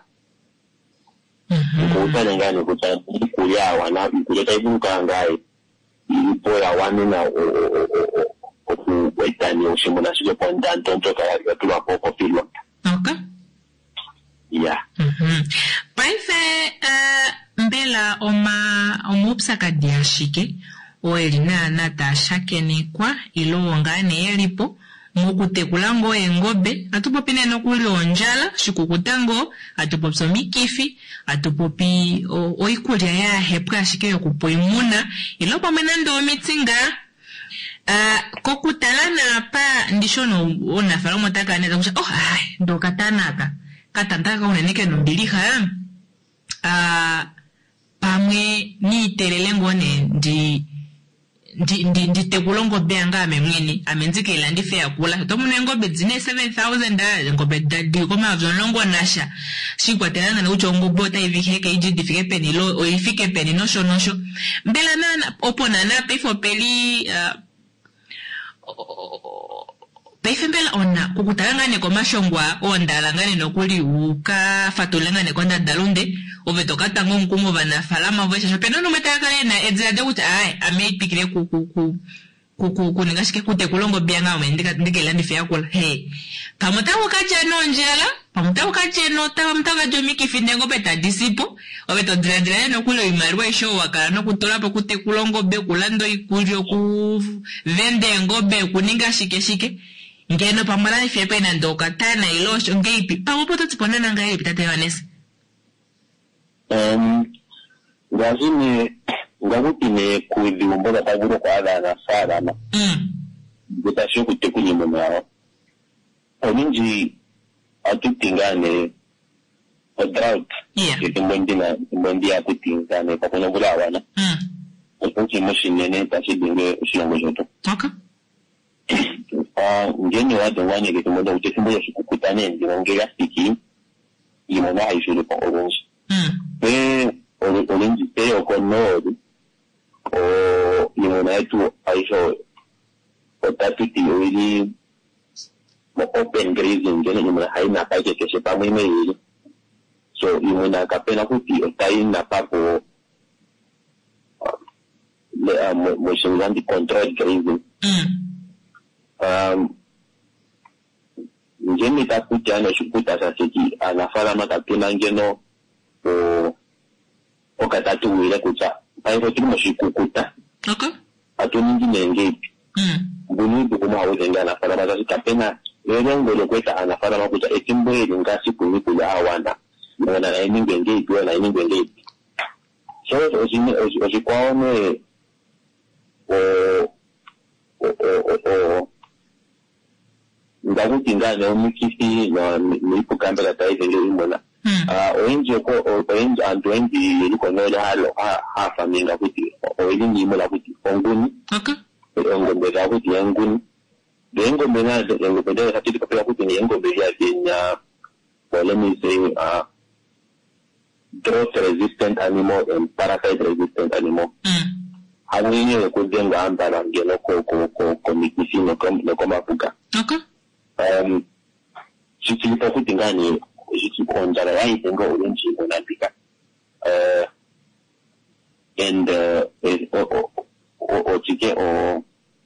mhm kutala ngani kutala kulia wana kuleta ibuka ngai ipo ya wani na o o o o ku wetani ushimuna sije ponda ntonto kaya ya tuwa poko filwa okay yeah mhm paife uh, mbela oma omupsa kadiashike oelina nata shakene kwa ilo ngane yelipo mukutekula ngo engobe atupopi neno kuli onjala shikukutango atupopi mikifi atupopi oikulya ya hepra shike yokupoimuna ilo pamena ndo mitsinga uh, kokutalana pa ndishono onafala motaka neza kusha oh ai ndo katanaka katantaka uneneke nombiliha ah pamwe ni terele ngone ndi ndi ndi nditekulongo beanga amemwini amenzikela ndife yakula to munengo bedzine seven thousand ngobe dadi koma zonongo nasha shikwatelana na uchongo bota iviheke ijidifike penilo o ifike penino shonosho mbela nana opona na pay for peli uh, Peifembela ona kukutalangane kwa mashongwa ondalangane nokuli uka fatulangane kwa ndalunde ovetoka tango nkumu bana falama vwesha shopeno no metakale na edzade kuti ai ameipikire ku ku ku ku ku ningashike kute kulongo byanga umendika ndikela ndife yakula he pamota ukacha nonjela pamota ukacha no tawa mtaka jomiki findengo beta disipo oveto dradra no kulo imarwa isho wakala no kutola pa kute kulongo be kulando ikulyo ku vende ngobe kuninga shike shike ngeno pamala ifepe na ndoka tana ilosho ngeipi pamopoto tipondana ngaipi tate Vanessa um ngazini ngabutine kuidi umbola taburo kwa ala na sara na mm butasho kutekunye mumao oninji atutingane o drought yeah kimbondina mbondia kutingane kwa kuna bula wana mm okunchi moshinene tashidinge ushilongo joto okay ah ngeni watu wanye kitumoda utesimbo ya shukukutane ndingongea stiki imona aishuru kwa orange mm pe orange pe okono o imona yetu aisho otatuti oili open grazing ngeni imona haina kaje keshe pamwe meili so imona kapena kuti otaina papo le mo shingandi control grazing mm um ngeni takuti ana shukuta saseki anafala makapena ngeno o o katatu wile kucha pairo timo shikukuta okay atuningi nengepi mm bunu kuma hawenga anafala bazazi kapena lero ngolo kweta anafala makucha etimbe ngasi kuni kula hawana mwana na ininge ngepi na ininge ngepi so ozine ozikwaone o o o o ngakuthi ngane umikisi na nipukambela tayize ngeimona ah oyenje ko oyenje andwendi likonela halo ha faminga kuti oyini imola kuti onguni okay ngombe ga kuti nguni dengo mena ngombe da kati kapela kuti ngombe ya kenya well, let me say uh drought resistant animal and parasite resistant animal mm hawini kujenga ambala ngelo ko ko ko komikisi no kom no komapuka okay um chikilipa kuti ngani chikonjara yaitenga orange inapika uh and uh o o o chike o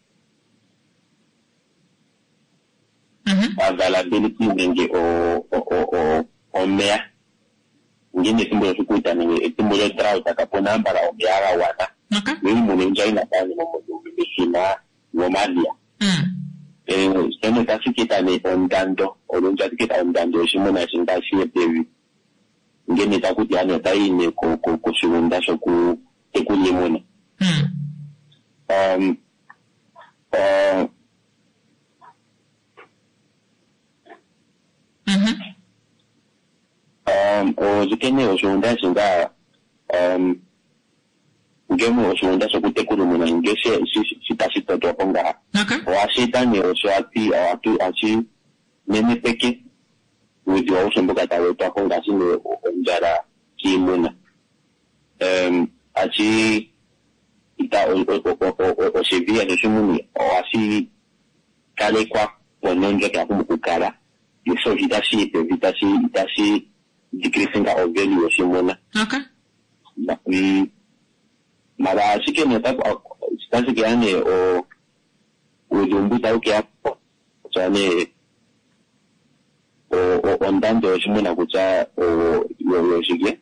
mhm availability nge o o o o mea ngine simbo sukuita ni simbo ya drought akapona ambara obiara wana okay mimi mwenye ina ndani mo mbishina Romalia mm eh sema tasikita ni ondando olunja tikita ondando shimona shinda shiye pevi ngene takuti yani taine ko ko ko shunda shoku ekulimona mm um uh mhm um o zikene o shunda shinda um ngemo o shunda shoku ekulimona ngese sitashita to ponga okay washita ni oshati atu achi nene peke with your ocean book at our talk on that in the kimuna um achi ita o o o sevia de shumuni o asi kale kwa pononje ka kumukukara yeso hitashi te hitashi hitashi decreasing of value o shumuna okay mm mara asike ne ta stasi ke ane o ujumbuta uke hapo chane o o ondando shimuna kucha o yo yo shige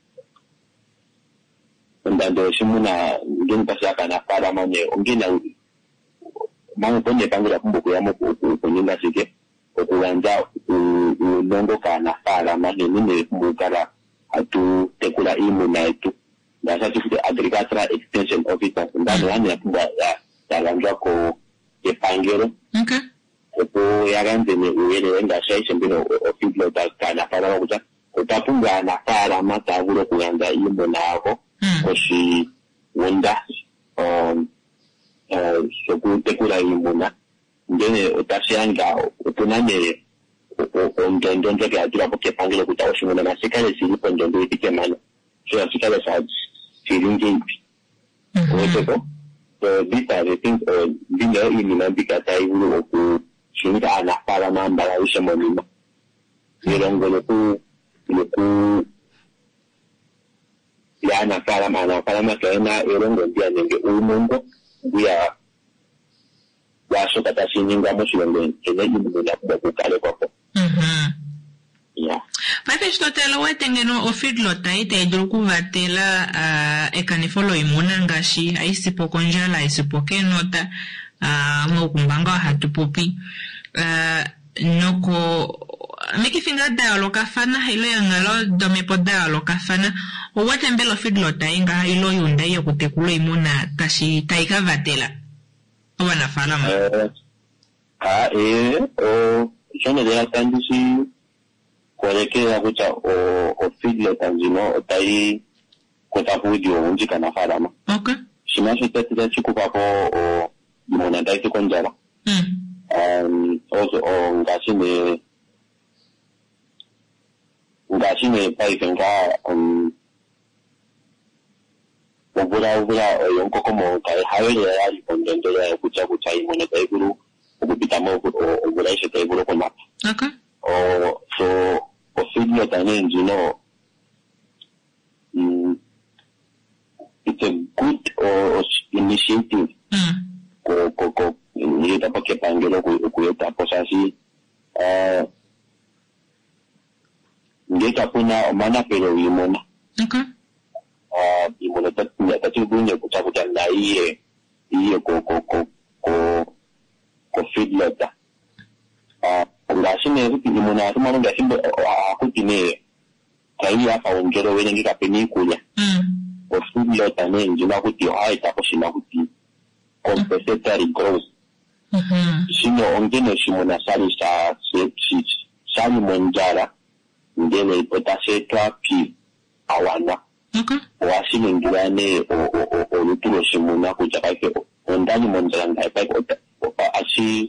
ondando shimuna ngini pasi akana para mane ongina mane ponye pangura kumbuku ya moko kunyinga shige okuwanja ulongo kana para mane nini kumbukara atu tekula imu na etu ndasa tufuti agricultural extension officer ndano yani ya kumba ya talanja ko epangero okay ko yarande ne uyele wenga shaishe mbino ofilo ta kana para kucha utapunga na para mata vuro kuyanda imbo nako oshi wonda um eh so kutekula imbo na ngene utashanga utunane o ndondo ndoke atira poke pangelo kutaoshi mona na sekale silipo ndondo itike mana so asikale sa silingi ko so these are the things uh dinner in Nambika Taivuru oku shinga ana para mamba la usha monima irongo loku loku ya ana para mana para makena irongo ndia nenge umungo dia washo kata shininga moshilongo ene imuna kuba kale kwako mhm yeah Pate stotelo wetengeno ofidlota ite idruku vatela uh, ekanifolo imuna ngashi aisipo konjala aisipo kenota uh, ngokumbanga hatupopi uh, noko mikifinga dialogue kafana ilo yangalo domepo dialogue kafana owatembelo fidlota inga ilo yunda iyo kutekulo imuna tashi taika vatela owana falama uh, ah eh o jone de atandisi kuelekea kucha o o feedlot tanzino otai kota pudi o unji kana farama okay shimashi tetira chikupa po o mona dai konjara mm um also o ngashine ngashine paikenga um obura obura o yonko como kai hawele ya kondendo ya kucha kucha imona dai guru okupita mo o obura ishe dai guru koma okay o so ofidlo tanen you know mm, it's a good uh, initiative mm ko ko ko ni ta pake pangelo ko ko ta posasi eh ngeta kuna mana pero yimona Okay. Ah, imuna tatunya tatunya kutakuta na iye iye ko ko ko ko ko feedlot. Ah, ngashine rupi imuna tuma ngashimbe akutine kai ya faungero wengi kapeni kuya. Mm. Ko feedlot ane njina kuti haita ko shina kuti compensatory growth. Mhm. Sino ongene shimuna sali sa se sali monjara ngene potasetwa pi awana. Okay. Wasili ngirane o o o o lutulo shimuna kuja kake ondani monjara ngai kake o ashi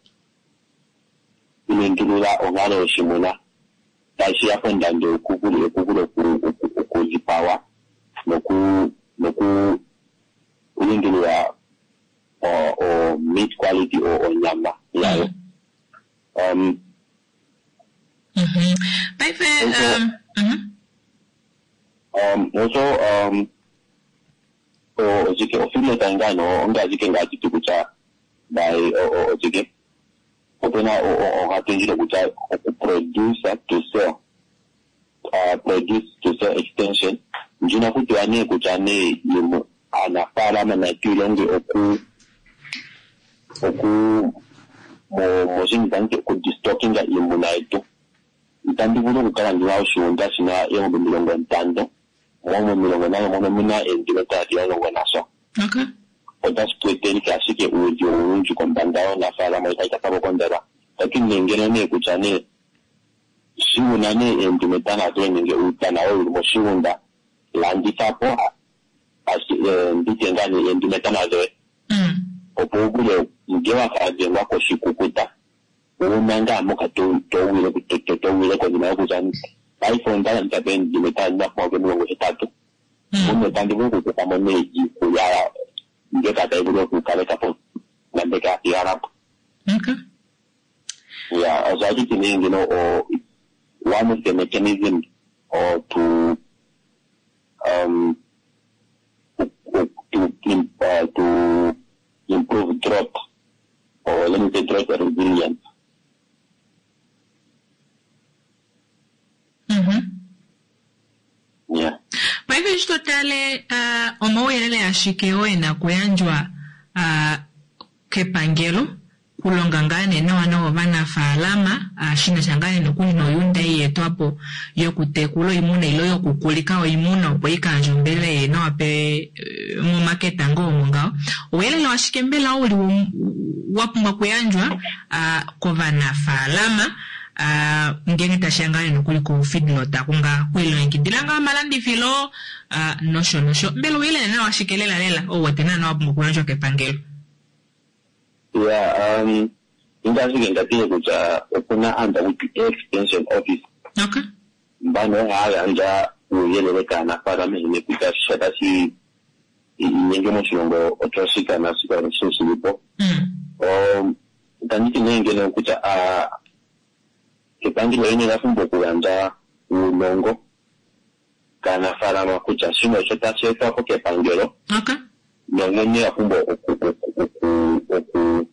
ilengirula ongalo shimuna tashi yakwenda ndio kukule kukule kujipawa noku noku ilengirula o o meat quality o o nyama yayo. Um Mhm. Baife um mhm. Um, also, um, o jike ofile tangano, onga jike nga jike kucha, by o o jike, opena o o o hatenjire kucha, producer to sell, uh, produce to sell extension, njina kutu ane kucha ne, yimu, anafara manakilonge oku, oku, mo, mo zingange oku distockinga yimu na ito. Itambi kudu kukala njiwa ushunga sina yungu milongo ntando. Mwana milongo na mwana mina endimeta ati yungu naso. Okay. Oda skweteni kasike uji uunji kombandao na fala mo itaita kabo kondera. Lakini ngene ne kuchane shiwu nane endimeta na tuwe nge utana oyu mo shiwunda landi tapo asi ndite ngani endimeta na tuwe. Mm. Opo ugule ngewa kaje wako shikukuta. Unanga moka to to wile to to to wile kwa jina kuchane. iPhone dala nitaben dimeta na kwa kwenye etatu. Mungu tandi mungu kwa mone kuyaya ngeka taibulo kukale kapo na ndeka yarapo. Okay. Yeah, as I think in you know, or one of the mechanisms or to um to to, uh, to improve drought or limited drought resilience. Mhm. Yeah. Kwa hivyo totale uh, omawelele ashikeo ena kuyanjwa uh, kepangelo kulongangane na wana obana falama uh, shina shangane nokuni no yunda yetu hapo yokutekulo imuna ilo yokukulika o imuna opoika njombele no ape uh, mu market ngo mungao welele washikembela uli wapumwa kuyanjwa uh, kovana falama Uh, ngenge tashangane nokuli ku feedlot akunga kwelo ngidilanga malandi filo uh, nosho nosho mbelo ile na washikelela lela o watena na wabu kuanjwa kepangelo. Yeah, um ingazi ngapile kuja kuna anda with extension office. Okay. Mbano haya anja uyelele kana para mimi kupita shata si nyenge mochongo otoshika na sika resource lipo. Mm. Um taniki nyenge na kuja a kipangilo ine na fumbo kuanda ulongo kana farama kucha shino chota cheta ko kipangilo. Okay. Nyongeni ya fumbo oku oku oku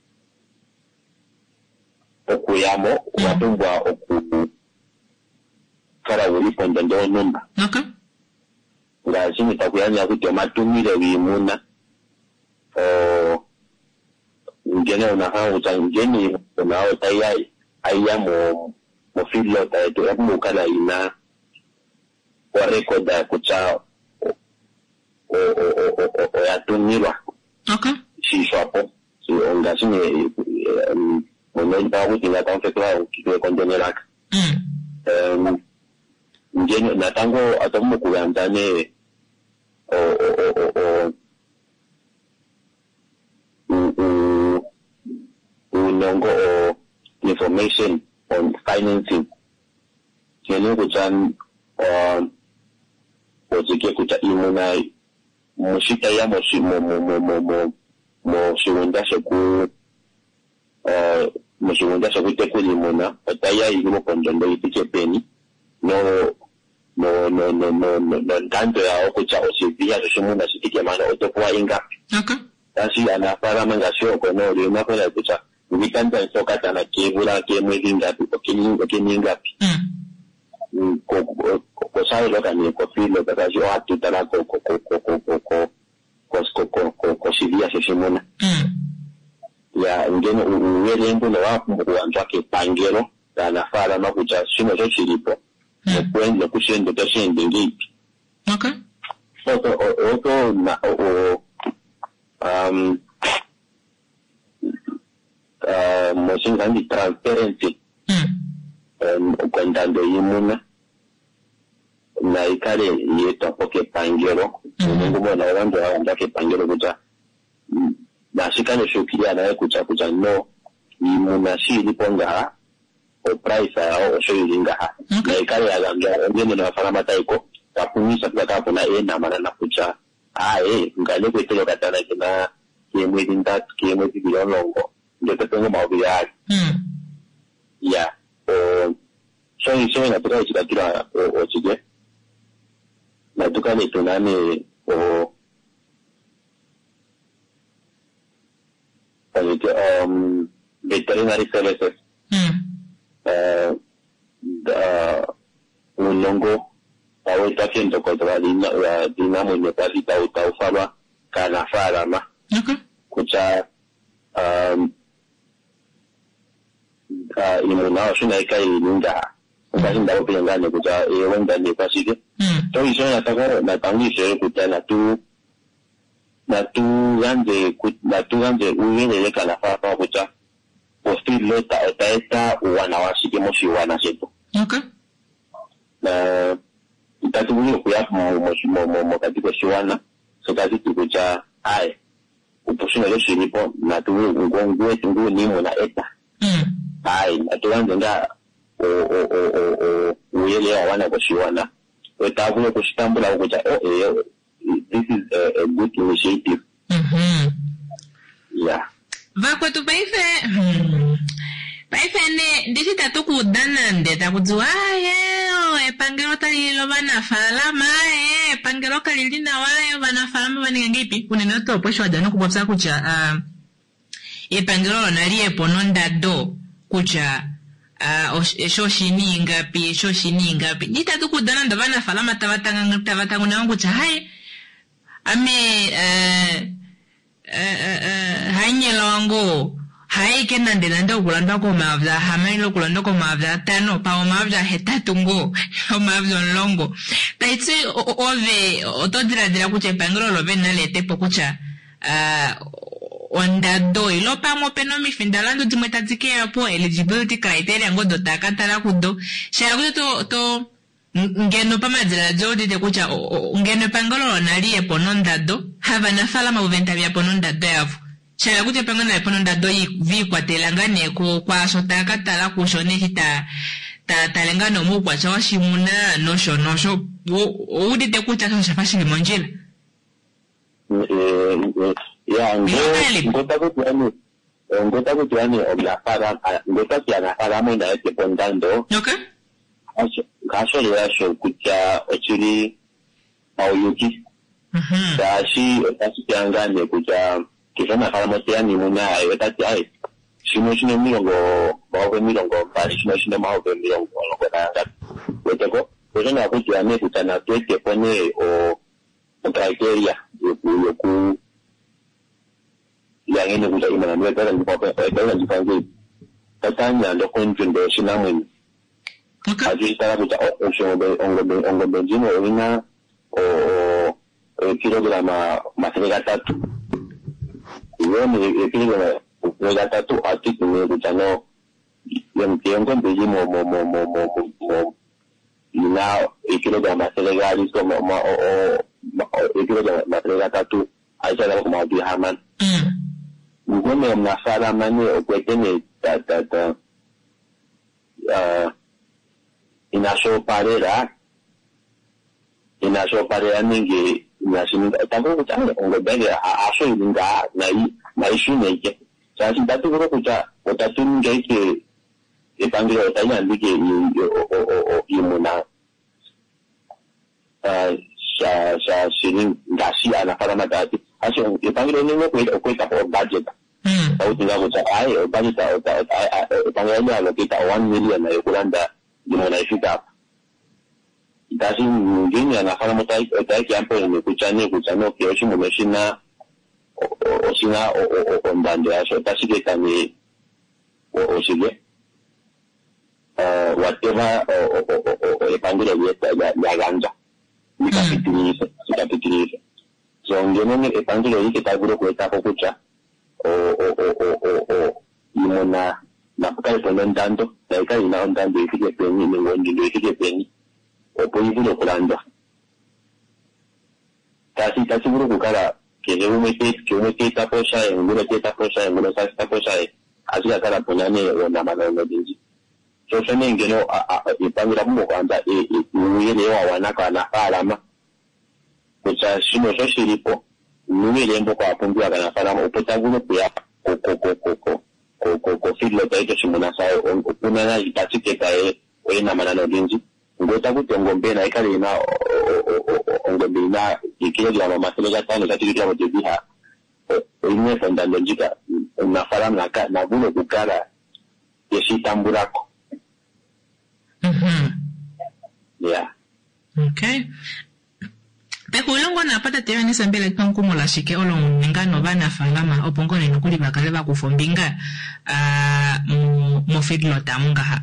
oku yamo watumbwa oku kara wuli pondendo numba. Okay. Nga shini takuyanya kuti matumire wimuna o ngene unaha uta ngeni unao tayai aya mo mo filo ta to yamu kala ina kwa rekoda kucha o o o o o ya tunirwa. Okay. Si swapo si onga sine mo no ba wuti na ta fetwa ki kondenera. Mm. Um ngene natango atamu kuandane o o o o o o nongo o information on financing. Kene kuchan um ojike kucha imuna mushita ya moshi mo mo mo mo mo mo shiwunda sheku uh mo shiwunda sheku teku limuna ataya ilimo kondondo ipike peni no no no no no no no tanto ya okucha osivia shimuna shitike mana otokuwa ingapi. Okay. Tasi anafara mangasho kono lima kola kucha Wikanda soka tana kebula ke mwezi ngapi okininga okininga mm ko ko sai lo kan ko filo ka jo atuta la ko ko ko ko ko ko ko ko ko ko ko sivia se simona ya ngene uwele ndo wa kuanza ke pangero na fala makucha sino cho chilipo kwenda kushende tashende ngipi okay oto oto na o um uh motion kandi transparency um kwenda ndo yimuna na ikale yeto poke pangero mungu mwana wangu anaanza ke pangero kucha na shikane shukilia na kucha kucha no yimuna shili ponga o price au shoyilinga ha na ikale ya ganga ngene na fala mataiko takumisa kwa kapo na ena mana na kucha ah eh ngale kwetelo katana kina kiemwe dinta kiemwe bilongo ndio tatengo maobi ya mm ya o shoyi shoyi na tukai chikakira o chige na tukane tunane o um veterinary services mm uh the ulongo awe takiendo kwa dina ya dinamo ni pasi ta utafaba kana fara ma okay kucha um uh imuna shuna ikai ninga ngani ndawo pengane kucha e wenda ni pasi ke mm to iso na takoro na tangi se kucha na tu na tu gande na tu gande uwele kana fara kucha posti lota etaeta wanawashike moshi wana seto okay na itatubuye kuyapo mo mo mo katika shiwana so kazi kucha ai upushina yeshi nipo na tuwe ngongwe tungu ni mo na eta mm ai atuanze nga o o o o uyele wana kwa shiwana etabuye kushitambula kucha oh eh this is a, a good initiative mhm yeah vako tu paife hmm. paife ne ndisi tatu kudana ndeta kuzua aye e pangero talilo bana falama e pangero kalilina wayo bana falama bani ngipi kunena to posho adano kubapsa kucha uh, e pangero nalie pononda do kucha uh, shoshini ngapi shoshini ngapi ndita kudana ndo bana falama tavatanga tavatanga na wangu cha hai ame uh, Uh, uh, hanye longo hai kena ndelanda kulanda ko mavza hamailo kulanda ko mavza tano pa o mavza hetatu ngo o mavza longo taitsi ove otodira dira kuche pangro lo bena lete pokucha uh, onda do ilo pa mo peno mi findalando dimeta dike apo eligibility criteria ngo do takatara kudo shara kudo to to ngeno pa madira jodi de kucha ngeno pangolo nalie pononda do hava na fala ma uventa vya pononda do yavu shara kuche pangolo na pononda do vi kwa telangane ko kwa sota katala kushone hita ta talengano mu kwa chawa shimuna no sho no sho o udi de kucha so shafashi limonjila eh ya ngota ko tuani ngota ko tuani obla para ngota kia na para mo na te pondando okay kaso ya sho kucha ochiri mauyuki mhm dashi dashi kiangane kucha kisema kama motea ni muna ayo tati ai shimo shino milongo bawe milongo bali shino shino mawe milongo longo tanga weteko wetena kucha ne kutana tweke pone o criteria yoku yoku yang ini kucha imana nwe tala nipope tala nipange tatanya ndo konjundo shinamwe okay aji tara kucha o shombe ongo ongo benzino ina o o kilograma matrega tatu iyo ni kilograma matrega tatu ati kune kucha no yang tiengo beji mo mo mo mo mo mo ina kilograma matrega listo mo mo o kilograma matrega tatu aja la kuma bi haman mm ngome mnafala mani okwetene ta ta ta uh inasho parera inasho parera ningi inashinda tambo kutana ngobenge asho inga na na ishine ke sasa ndatu ko kuta utatu ninge ke ipangiro tanya ndike o o o imuna uh sha sha shirin ngashi anafala madati asho ipangiro ninge ko ko ta budget mm au tinga kuta ai budget ipangiro ya lo kita one million na yokulanda limona ifika Dasi ngini anafana mutai mutai kiampo ni kuchani kuchano kioshi mumeshina osina ondande aso dasi kita ni osige whatever epangile yeta ya ganja ni kapitilize ni kapitilize so ngene ni epangile yike taguro kueta kucha o o o o o imona na pakale ponendando na ikai na ondando ifike peni ni ngondi ifike peni opo ivulo kulanda kasi kasi buru kukala kene umete ke umete taposha e ngule te taposha e ngule sasa taposha e azika kala ponane ona maneno dinji so sene ngeno ipangira mu kwanza e uyele wa wanaka na alama kucha shino so shiripo uyele mbo kwa pungu ya kana fala upotagulo kuya ko ko ko ko ko ko ko filo taito shimuna sao kuna na itatike kae wena maneno dinji ngota kutongo na ikale na ngombe na ikile ya mama tele tano katika ya mjebiha ine fanda lojika na fara na na bulo kukala yeshi tamburako. Mhm. Yeah. Okay. Peko ulongo na pata tewa nisa mbele tonkumo la shike olongo ngano bana falama opongone nukuli bakale ba kufombinga ah uh, mo fidlo tamunga ha.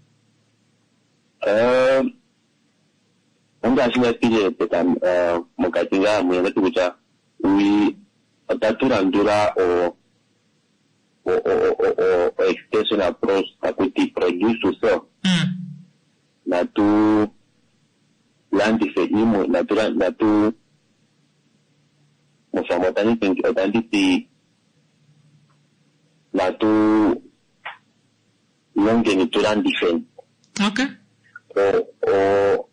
Eh, nda shina pile petam eh mukatinga mwenda tukucha ui atatura ndura o o o o o extension approach akuti produce so mm. na tu landi fedimo na tu na tu moshamotani tingi otanditi na tu longe ni turandi fen. Okay. o o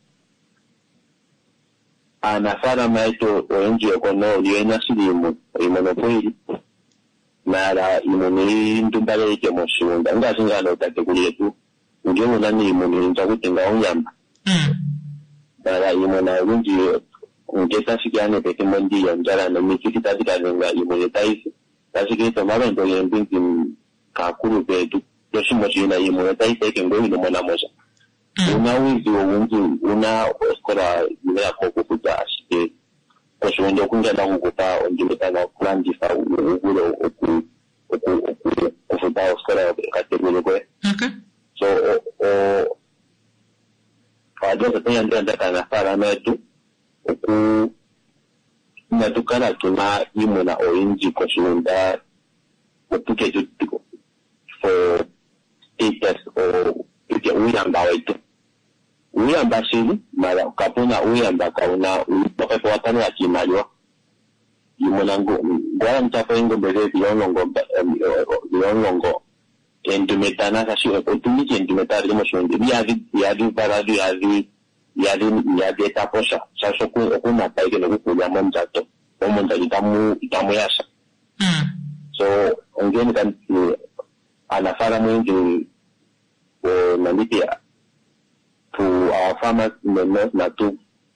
anafara maito oenji okono liena silimu imonopoli nara imoni ndumbale ike moshunda ngasinga no tatekuli tu ngiyo nani imoni ntakutinga onyamba mm nara imona unji ngeta sikiane peke mondi yanjara no mikita dikalenga imoni taisi tasikito mabendo yembingi kakuru petu yoshimo china imoni taisi ke ngoyi no mona moja una wizi wungi una oskora ya koko kuta asike kwa shwendo kunja na ngupa onjileta na kulandi fa ugulo oku oku oku kufuta oskora kategori kwe. Okay. So o ajo tenya ndanda kana fara metu oku na tukana tuna imona oinji kwa shwenda opuke tutiko for status o ike uyamba wetu uyamba shiri mara kapuna uyamba kauna ulipokepo watano ya kimalwa imonango ngwara mtapo ingo mbele biyonongo biyonongo endumetana kashi otumiki endumetana limo shondi yadi yadi baradi yadi yadi yadi etaposha sasho kuna paike no kukulia monjato omonja itamu itamu yasa mm. So ngeni kan anafara mwingi o nalipia to our farmers in the north na to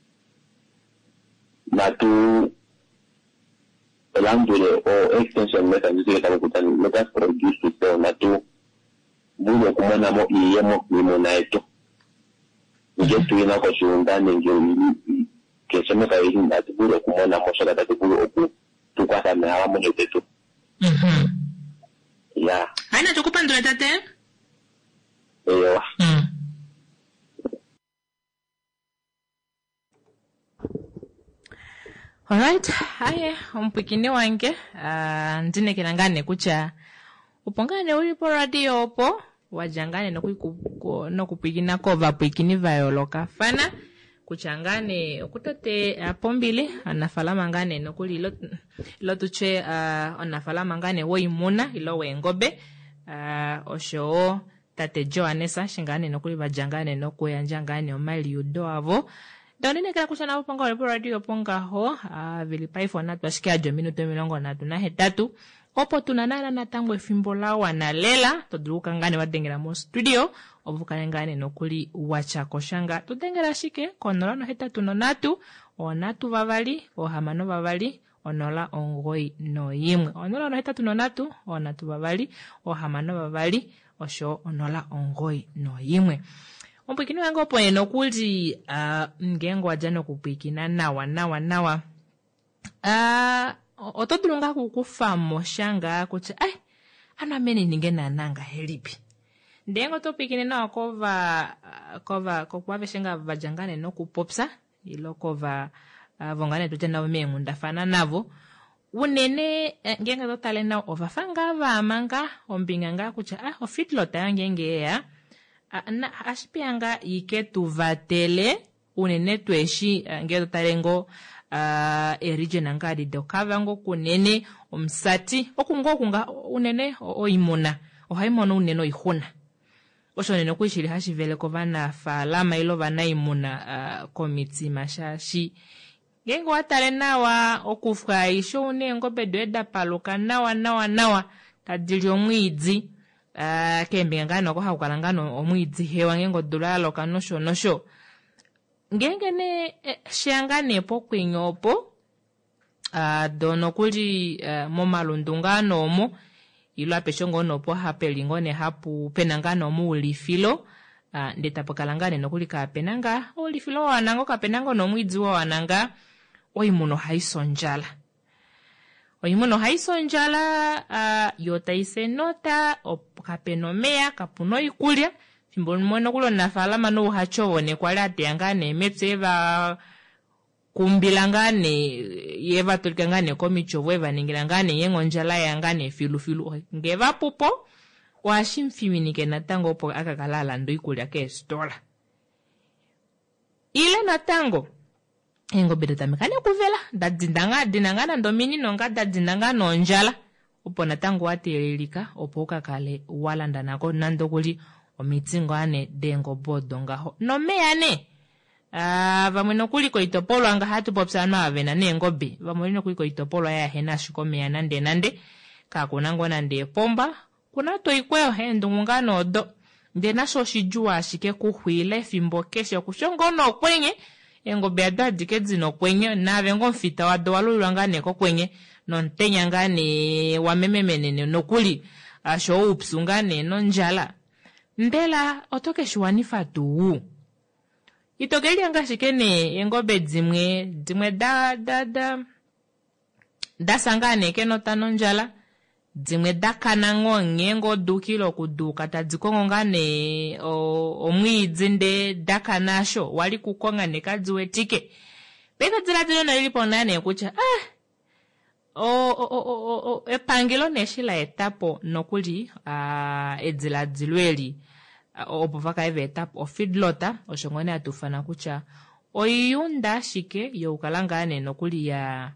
na to landule o extension meta nzike kama kutani meta produce to sell na to bulo kumana mo iyemo ni mona eto nje tu ina kwa shundani nje kesema ka hili na bulo kumana mo shaka ta bulo oku to kwa sana hawa mo netetu. Mhm. Yeah. Haina tukupa ndo tate? Ewa. Mm. Alright, haya umpikini wange uh, ndine kinangane kucha upongane ulipo radio opo wajangane no kuiku no kupigina kova pikini vayoloka fana kuchangane okutate uh, pombili anafalama ngane no kuli ilo ilo tuche uh, anafalama ngane wo imuna ilo wengobe uh, osho tate Joanesa shingane no kuli bajangane no kuyanja omali udo avo Donine kala kushana uponga walipo radio ponga ho uh, vilipaifo na tuwashikia jo minuto milongo na tunahe tatu opo tunanana na tangwe fimbola wanalela toduruka ngane wadengera mo studio ovuka ngane no kuli wachako shanga tudengera shike konola no heta tunonatu onatu vavali ohamano vavali onola ongoi no yimwe onola no heta tunonatu onatu vavali ohamano vavali osho onola ongoi no yimwe ompwikini wange opo enokuti uh, ngengo ajano kupwikina nawa nawa nawa uh, otodulunga kukufamo shanga kuti ai ano amene ningena nanga helipi ndengo topikine nawa kova uh, kova kokwabe shenga vajangane no kupopsa ilo kova uh, vongane tutena umengu ndafana navo unene uh, ngenga totale na ovafanga vamanga ombinga nga kucha ah ofitlota yange ya uh, na ashipianga iketuvatele unene tweshi uh, ngeto talengo uh, erigena ngadi dokavango kunene omsati okungo kunga unene oimuna ohaimona unene oihuna osho nene kuishiri hashivele kovana falama ilo vana imuna uh, komitsi mashashi gengo watale nawa okufwa isho unengo bedo eda paluka nawa nawa nawa tadili omwidzi uh, kembe ngano ko haukalangano omwidzi hewa ngengo dulalo kanosho nosho ngengene eh, shiangane po kwinyopo uh, dono kuli uh, momalundungano omo ilo apeshongo nopo hapelingo ne hapu penangano mu ulifilo uh, ndetapokalangane nokuli ka penanga ulifilo wanango ka penango no mwidzi wa wananga oimuno haisonjala oimuno haisonjala uh, yotaise nota okapenomea kapuno ikulya fimbo mmono kulo nafalama no hachovone kwale ateyangane metseva kumbilangane yeva tulikangane komichovo eva ningilangane yengo njala yangane filu filu ngeva pupo washimfiminike natango opo akakalala ndo ikulya ke stola ile natango engo bedeta mekane kuvela dadzindanga dinangana ndomini nonga dadzindanga nonjala opo natango waterelika opo ukakale walanda nako nando kuli omitsingo ane dengo bodo ngaho no meane ah uh, vamwe nokuli ko itopolo anga hatu popsana avena nengobe vamwe nokuli ko itopolo ya hena shikomea nande nande ka kunango nande pomba kuna to ikweo hendo ngano do ndena so shijua shike kuhwile fimbo kesho kushongo no kwenye engobe adadi kedzino kwenye na vengo mfita wado walulangane ko kwenye nontenya ngane wamememene nokuli asho upsungane nonjala ndela otoke shwanifa tu itokeli anga shikene engobe dzimwe dzimwe da da da da sangane keno tanonjala dzimwe da kanango ngengo dukilo kuduka tadzikongo ngane omwidzi nde dakanasho wali kukonga nekadziwe tike beka dzira dzino nalipo nane kucha ah o o o o epangilo neshila etapo nokuli a uh, edzila dzilweli uh, opo vaka eve etapo ofidlota oshongone atufana kucha oyunda shike youkalangane nokuli ya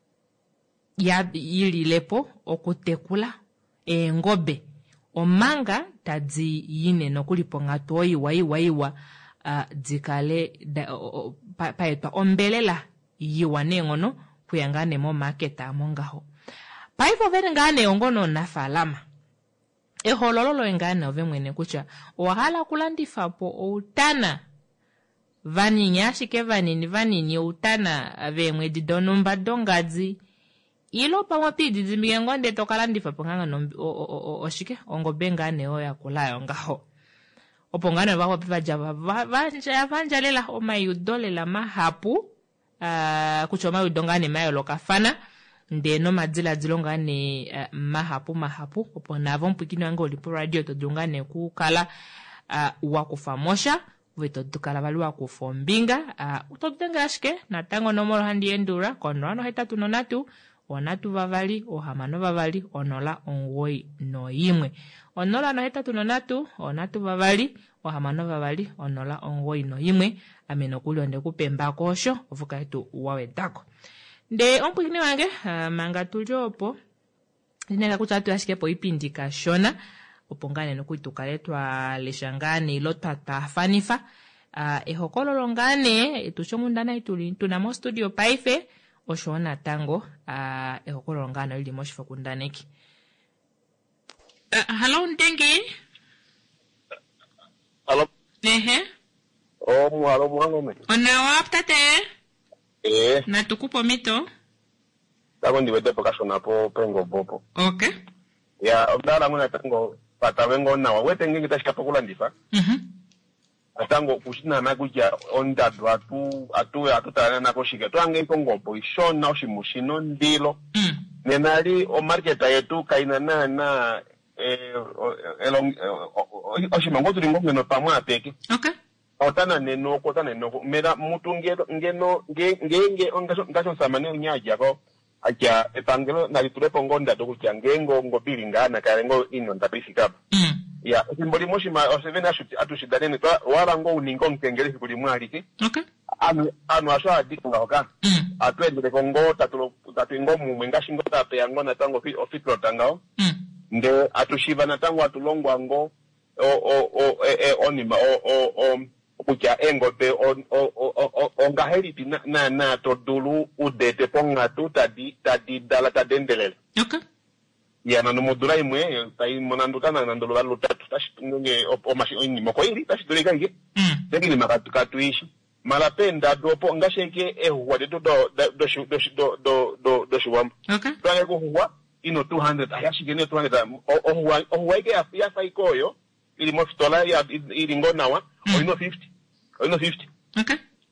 ya yili lepo okutekula engobe omanga tadzi yine nokuli ponga toyi wai waiwa uh, dzikale pa, paetwa ombelela yiwa nengono kuyangane mo market amongaho paipo verengane ongono nafalama eholololo engane ovemwene kucha ohala kulandifa po utana vanini ashike vanini vanini utana vemwe didonomba dongadzi ilo pamwe pidi dzimbiyengo nde tokalandifa ponganga no oshike ongobe ngane oya kulayo ngaho opongana vaho piva java vanja vanja lela omayudolela mahapu Uh, kuchoma udongane mayo lokafana nde no madzila dzilongane uh, mahapu mahapu opo navo mpwikini wange olipo radio todungane kukala uh, wakufamosha weto dukala vali wakufombinga uh, utotenga ashike natango nomoro handi endura kono ano hetatu nonatu onatu vavali ohamano vavali onola onwoi no yimwe onola no hetatu nonatu onatu vavali ohamano vavali onola onwoi no yimwe ameno kuli onde kupemba kosho ovuka etu wawe dako nde ompwikini wange uh, manga tuliopo lineka kuchatu ashikepo ipindika shona opongane nokuitukaletwa leshangane ilo tatafanifa uh, ehokololo ngane tuchomundana ituli tunamo studio paife oshona tango uh, ehokololo ngane ili moshifo kundaneki uh, hello ndengi hello ehe oh mwalo mwango me ona waptate eh na tukupo mito dako ndibete pokashona po pengo bopo okay ya ondala muna tango pata wengo na wete ngingi tashika pokulandifa mhm atango kushina na kuja onda atu atu atutana na koshika twange kongopo ishona oshimushino ndilo mm. nenali o market yetu kaina na na eh elong oshimango tulingo ngeno pamwe apeke okay otana neno kotana neno mera mutu ngeno ngeno ngenge ongaso ngaso samane nyaja ko aja epangelo nalitulepo ngonda dokucha ngengo ngopilingana karengo ino ndabisika mm. ya simboli moshima osevena shuti atushidane twa wala ngo uningo nkengele kuli mwalike okay anu anu asha adikunga oka mm. atwendele kongo tatulo tatwingo mumwe ngashingo tape yango na tango fi ofitro tangao mm. nde atushiva na tango atulongwa ngo o o o e, e onima o o o kuja engope on o o o ngaheli na na, na todulu udete ponga tu tadi tadi dala tadendelele okay ya na numudula imwe tai monandukana na ndolo balu tatu tashitunge o mashi oni mokoiri tashituleka nge mm. tekini makatu katuishi malapenda dopo ngasheke ehwa de do do do do do do do shiwam okay twange ko huwa ino two hundred ayashike ne two hundred o huwa o huwa ke afia saikoyo ili mofitola ya ili ngonawa o ino fifty o ino fifty okay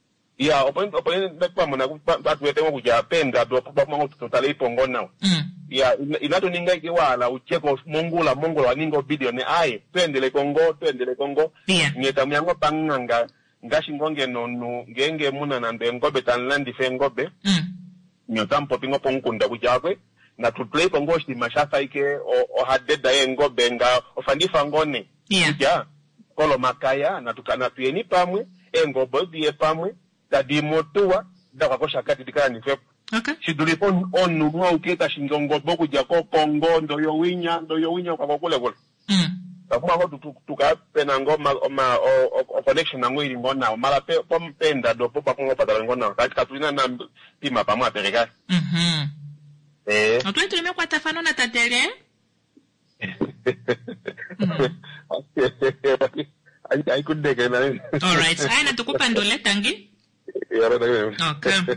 ya open open bekwa mona batwete ngo kuja penda dopo bamango totale ipongo nawa mm. ya inato ninga kiwala ucheko mongula mongula ningo video ne aye twendele kongo twendele kongo yeah. ngeta myango panganga ngashi ngonge nonu ngenge muna na ngobe tanlandi fe ngobe mm. nyotampo pingo ponkunda kujakwe na tuplay kongo shi mashasa ike o, o hadeda ye ngobe nga ofandifa ngone yeah. kuja kolo makaya na tukana tuyeni pamwe engobo diye pamwe tadi motua dakwa kosha kati dikana ni fe okay sidulipon onu mwa uketa shingongo boku jako kongo ndo yo winya ndo yo winya kwa kule kule mm. Takuma ho tuka pena ngoma ma o connection na ngwiri ngona mala pe pompenda do popa kongo patala ngona katika tulina na pima pamwa pereka mhm eh otwe tulime kwa tafano na tatele ai ai kudeke na all right ai na tukupa ndole tangi okay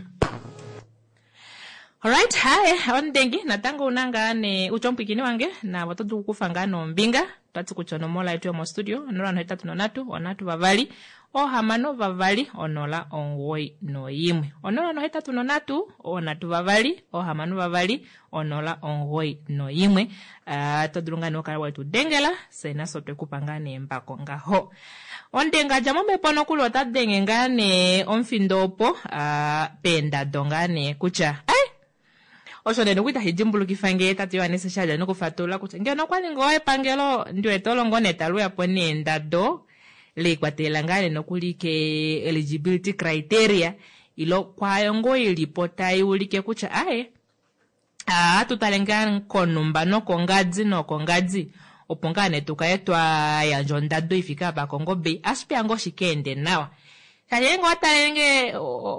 alright hai ondengi natango unanga ne uchompikini wange na watoto kufangano mbinga tatu kuchono mola yetu mo studio onora no tatu no natu onatu bavali o hamano bavali onola onwoi no yimwe onora no tatu no natu onatu bavali o hamano bavali onola onwoi no yimwe uh, todrunga no kala wetu dengela sena sote kupangane mbako ngaho ondenga jamombe pono kulo tadenge ngane onfindopo uh, penda dongane kucha ai osho neno kuita hijimbulu kifange tatu yoanese shaja no kufatula kucha ngeno kwani ngoe pangelo ndio etolongo netalu yapo nenda do le kwatela ngane no kulike eligibility criteria ilo kwayo ngo ilipota yulike kucha ae ah tutalengana konumba no kongadzi no kongadzi opongane tukaetwa ya njonda do ifika ba Kongo Bay aspia ngo shikende nawa kayengo atalenge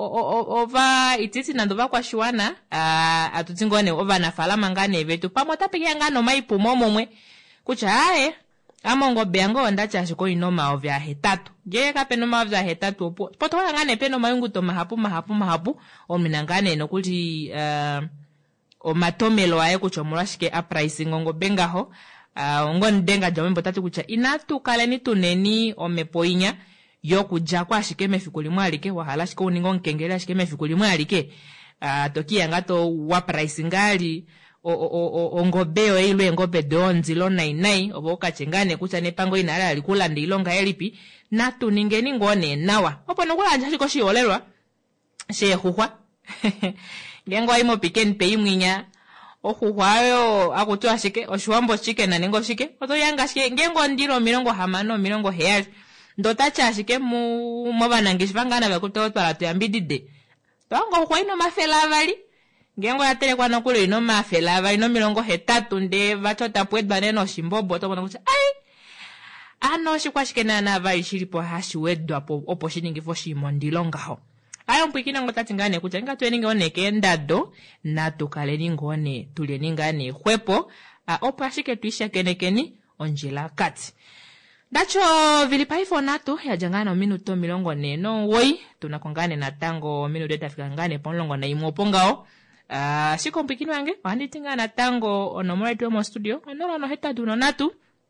ova itisi nandova kwa shuana uh, atutingone ova na falama ngane vetu pamota peke ngano maipu momomwe kucha hae ama ngobe yango ndacha shiko inoma ovya hetatu je ka penoma ovya hetatu opo poto ngane peno mayungu to mahapu mahapu mahapu ominangane no kuti uh, o matomelo aye kuchomula shike a pricing ngo bengaho uh, ngo ndenga jambo tatu kucha inatu kaleni tuneni omepoinya yokuja kwa shikeme fikuli mwalike wahala shiko uningo nkengela shikeme fikuli mwalike uh, tokia ngato wa price ngali o o o ongobeo ile ngobe donzi lo nine nine oboka chengane kucha nepango inala alikula ndilonga elipi natu ningeni ngone nawa opo nokula anja shiko shiolelwa she huhwa ngengo imo piken pay mwinya ohuhwayo akutwa shike oshwambo shike na nengo shike oto yanga shike ngengo ndiro mirongo hamano mirongo heyali ndota chashike mu mwabanangishi bangana bakutotwala tuyambidide tongo kwa ino mafela avali ngengo yatelekwa nokule ino mafela avali no milongo hetatu nde bachota pwedwa neno shimbobo tobona kucha ai ano shikwa shikena na avali shilipo hashi wedwa po opo shiningifo shimondilongaho ayo mpwikina ngotati ngane kucha nga tueninge oneke ndado na tukaleni ngone tuleni ngane hwepo opo ashike tuisha kenekeni onjila kati dacho vilipaifo natu ya jangano minuto milongo neno woi tunakongane na tango minuto etafika ngane ponlongo na imopongao uh, shiko mpikini wange wandi tinga na tango onomora tuwe mo studio onoro no heta duno natu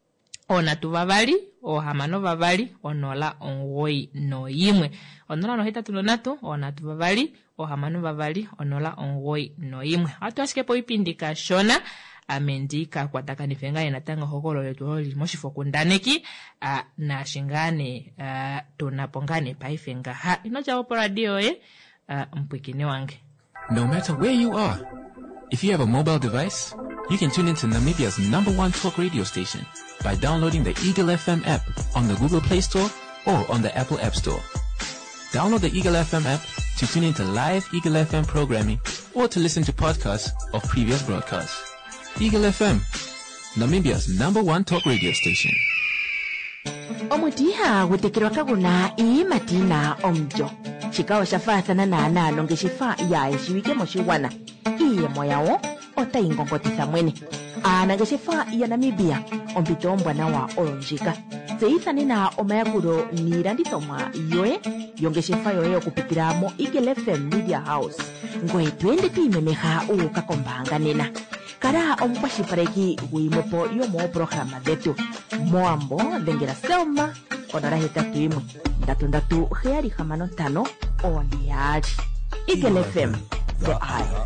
onatu vavali ohamano vavali onola omugoyi noyimwe onola nohetatu nonatu onatu vavali ohamano vavali onola omugoyi noyimwe atu asikepo ipindi kashona amendi kakwatakanife ngane natango hokolo letu oli moshifokundaneki uh, na shingane uh, tunapo ngane paife ngaha inoja opo radio ye uh, mpwikine wange. No matter where you are, if you have a mobile device, you can tune into Namibia's number one talk radio station by downloading the Eagle F M app on the Google Play Store or on the Apple App Store. Download the Eagle F M app to tune into live Eagle F M programming or to listen to podcasts of previous broadcasts. Eagle F M, Namibia's number one talk radio station. Omutiha gutekirwa kaguna ii matina omjo. Chikao shafathana na anano ngeshifa ya eshiwike moshiwana. Iye moyawo ota ingongotitha mwene. Ana ngeshifa ya Namibia ompito mbwana wa olonjika. Zeithani na omayakuro nirandithomwa yoe yongeshifa yoe okupitira mo Eagle F M Media House. Ngoe twende tuimemeha uka kombanga nena. Kara omkwashipareki wimopo yomo programa dhetu. Moambo dhengera selma onara hetatu imwe. Ndatu ndatu heari hamano tano oniari. Eagle F M, the eye.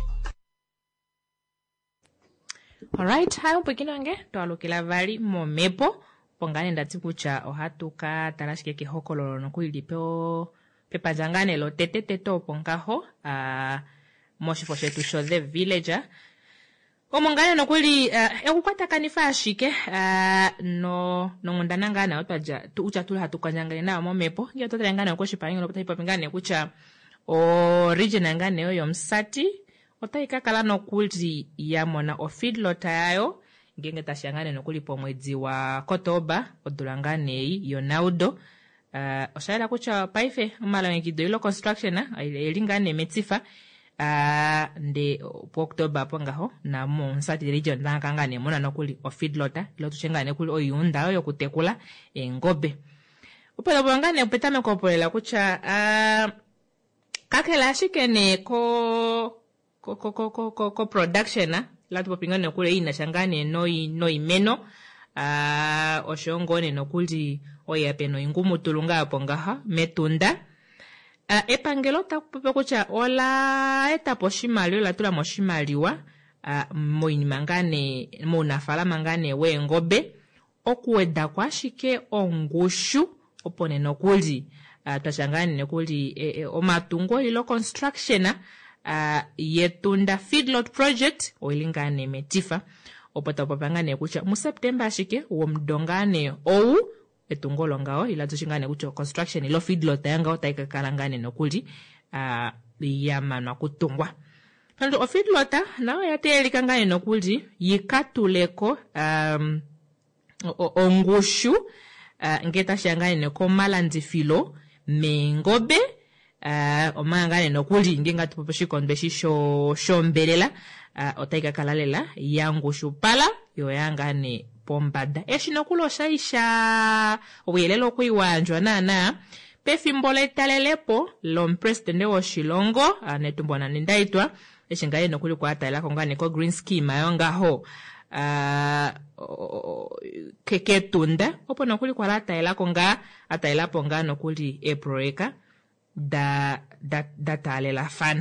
Alright, hayo mpwekino wange, tuwalukila vali momepo. Pongane ndati kucha ohatuka tarashike kihokolo nokuilipeo pepa jangane lo tete teto pongaho. Uh, moshifo shetu show the villager. Omongana nokuli uh, ekukwata kanifa ashike uh, no nongondana ngana otwaja ucha tuli hatukanyangane na momepo ngiyo totrengana okoshipanyo lopota hipopingane kucha o region ngane yo yomsati otaikakala nokuli yamona o feedlot yayo ngenge tashangane nokuli pomwezi wa Kotoba odulangane yo naudo uh, oshaira kucha paife malawengido ilo construction na elingane metifa Uh, nde po Oktoba pongaho na mo nsati region nakangane mona nokuli o feedlota ilo tuchengane kuli oyunda yo kutekula engobe upela bwangane upetame kopolela kucha uh, kakela shikene ko ko ko ko ko, ko production na latu popingane kule ina shangane noi noi meno uh, oshongone nokuli oyape no ingumu tulunga pongaha metunda. Uh, epangelo takupepe kucha ola etapo shimaliwa la tula moshimaliwa uh, moinima ngane munafalama ngane wengobe okuweda kwashike ongushu opone nokuli uh, tashangane nokuli e, e, omatungo ilo construction uh, yetunda feedlot project oilingane metifa opota popangane kucha mu September ashike womdongane ou etungolo ngao ila tushingane kucho construction ilo feedlot yanga otaikakalangane nokuli uh, yamanwa kutungwa. Panto o feedlota nao yateelikangane nokuli yikatuleko um, ongushu uh, ngeta shangane neko malandi filo mengobe uh, omangane nokuli ngenga tupopo shikonde shisho shombelela uh, otaikakalalela yangushu pala yo yangane pombada eshinokulo shaisha obuyelelo kuiwanjwa nana pefimbola italelepo lo president wo Shilongo anetumbona nindaitwa eshingaye nokuli kwa atala kongane ko green scheme ayongaho uh, keketunda opo nokuli kwa atala konga atala ponga nokuli eproeka da da datalela fana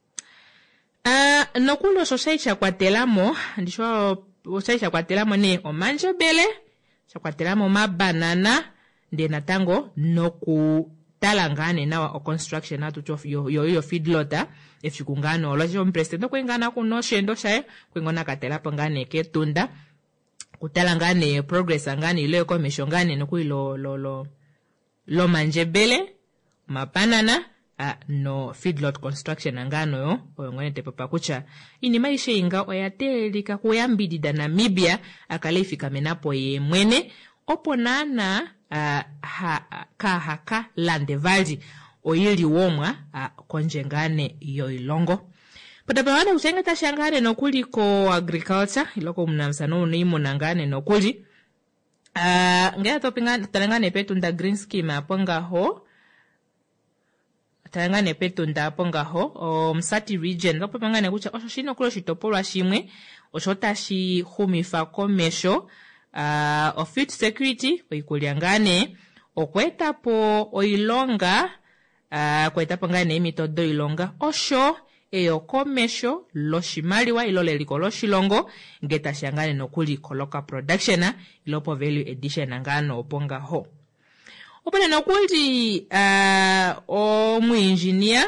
uh, nokulo shoshaisha kwatelamo ndisho oshaisha kwatelamo ne omanje bele chakwatelamo mabanana nde natango noku talangane nawa o construction atu chof yo yo, yo feedlota efikungano lo jo president kwengana kuno shendo shae kwengona katelapo ngane ketunda kutalangane progress ngane ile commission ngane nokuilo lo lo lo manje bele mabanana Uh, no feedlot construction angano yo oyongone te papa kucha ini maisha inga oyatelika kuyambidida Namibia akalifika menapo ye mwene oponana uh, ha, ka haka landevaldi oyili womwa uh, konjengane yo ilongo pata wana usenga tashangane nokuli ko agriculture iloko mnamsano unimu nangane nokuli uh, ngea topingane talangane petu nda green scheme aponga ho talangane petu ndaponga ho o msati region lopo pangane kucha osho shino kulo shitopolwa shimwe osho tashi humifa komesho uh, o food security oikuliangane okwetapo oilonga uh, kwetapo ngane emitodo ilonga osho eyo komesho loshimaliwa ilo leliko loshilongo ngeta shangane nokuli koloka production ilopo value addition ngano oponga ho opone nokuli uh, o mu engineer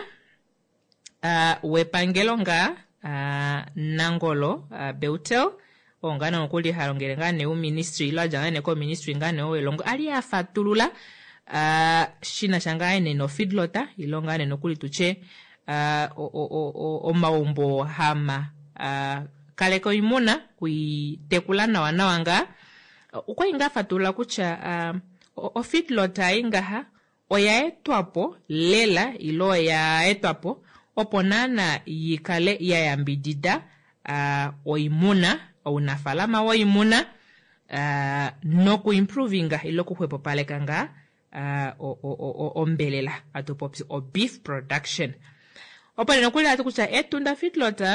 uh, wepangelo nga uh, Nangolo uh, Beutel ongana nokuli halongere ngane u ministry ilo jangane ko ministry ngane o elongo ali afatulula uh, shina shangane no feedlota ilongane nokuli tuche Uh, o, o, o, o maumbo hama uh, kaleko imuna kuitekula na wanawanga uh, uko inga fatula kucha uh, o, o feedlota inga ha oya etwapo lela ilo ya etwapo oponana yikale ya yambidida uh, oimuna o unafalama wa imuna uh, no ku improvinga ilo kuhwepo pale kanga uh, o, o, o, o mbelela atupopsi o beef production opale nokuli atukucha etunda feedlota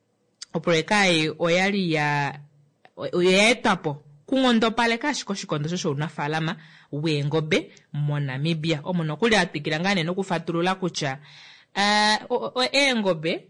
oprekai oyali ya oyetapo kungondo pale kashiko shikondo shosho unafalama wengobe mo Namibia omo nokuli atikirangane nokufatulula kucha uh, o engobe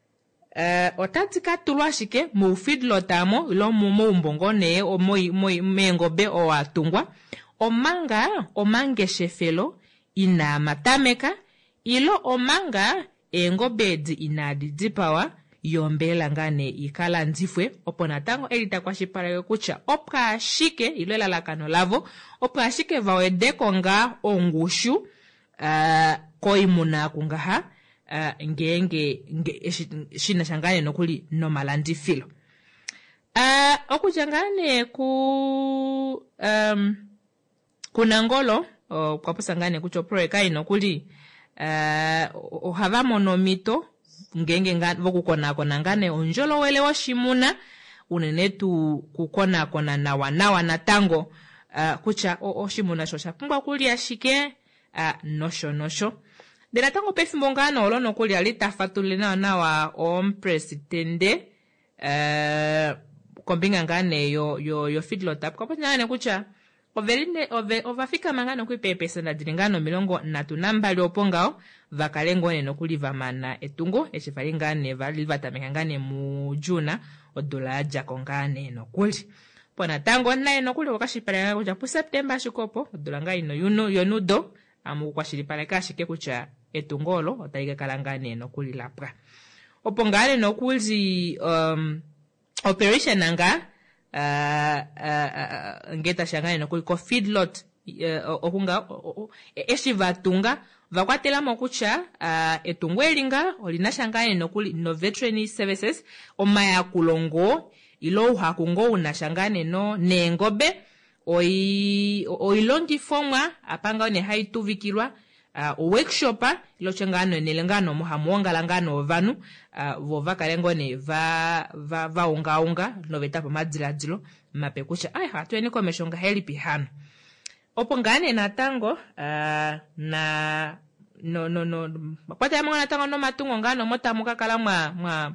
uh, otatika tulwashike mu feedlota mo ilo mu mbongo ne o moi moi mengobe o atungwa omanga omangeshefelo ina matameka ilo omanga engobedi inadi dipawa yombela ngane ikala nzifwe opona tango elita kwa shipara kucha opka shike ilela lakano lavo opka shike vawede konga ongushu uh, koimuna kungaha uh, ngenge nge, shina shangane nokuli nomalandi filo uh, okujangane ku um, kunangolo uh, kwa posangane kuchopro kai nokuli Uh, ohava monomito ngenge ngane vokukona kona ngane onjolo wele washimuna unenetu kukona kona na wanawa na tango uh, kucha oshimuna shosha pungwa kulia shike uh, nosho nosho dela tango pefi mbongano olono kulia lita fatulina na wa ompresidente uh, kombinga ngane yo yo yo feedlot up kwa ngane kucha Overine ove ovafika mangano kuipepesa na dilingano milongo na tunamba liopongao vakalengo neno kuliva mana etungo echifalingane valivatamekangane mu Juna odola jakongane no kuli pona tango naye no kuli wakashipala kuja pu September shikopo odola ngai no yuno yonudo amu kwashilipala kashike kucha etungolo otaiga kalangane no kuli lapra opongane no kuli um operation nanga Uh, uh, uh, ngeta shangane no kuliko feedlot uh, okunga eshivatunga vakwatela mokucha uh, etungwelinga olina shangane no kuli no veterinary services omaya kulongo ilo hakungo una shangane no nengobe oi oilongi fomwa apanga ne haituvikirwa uh, workshopa ilo changano nelengano muhamuonga langano vanu uh, vova kalengo ne va va va unga unga no vetapo madziladzilo mapekucha ai hatu eni komeshonga helipi hano opongane na tango uh, na no no no kwata yamanga na tango no matungo ngano motamuka kala mwa mwa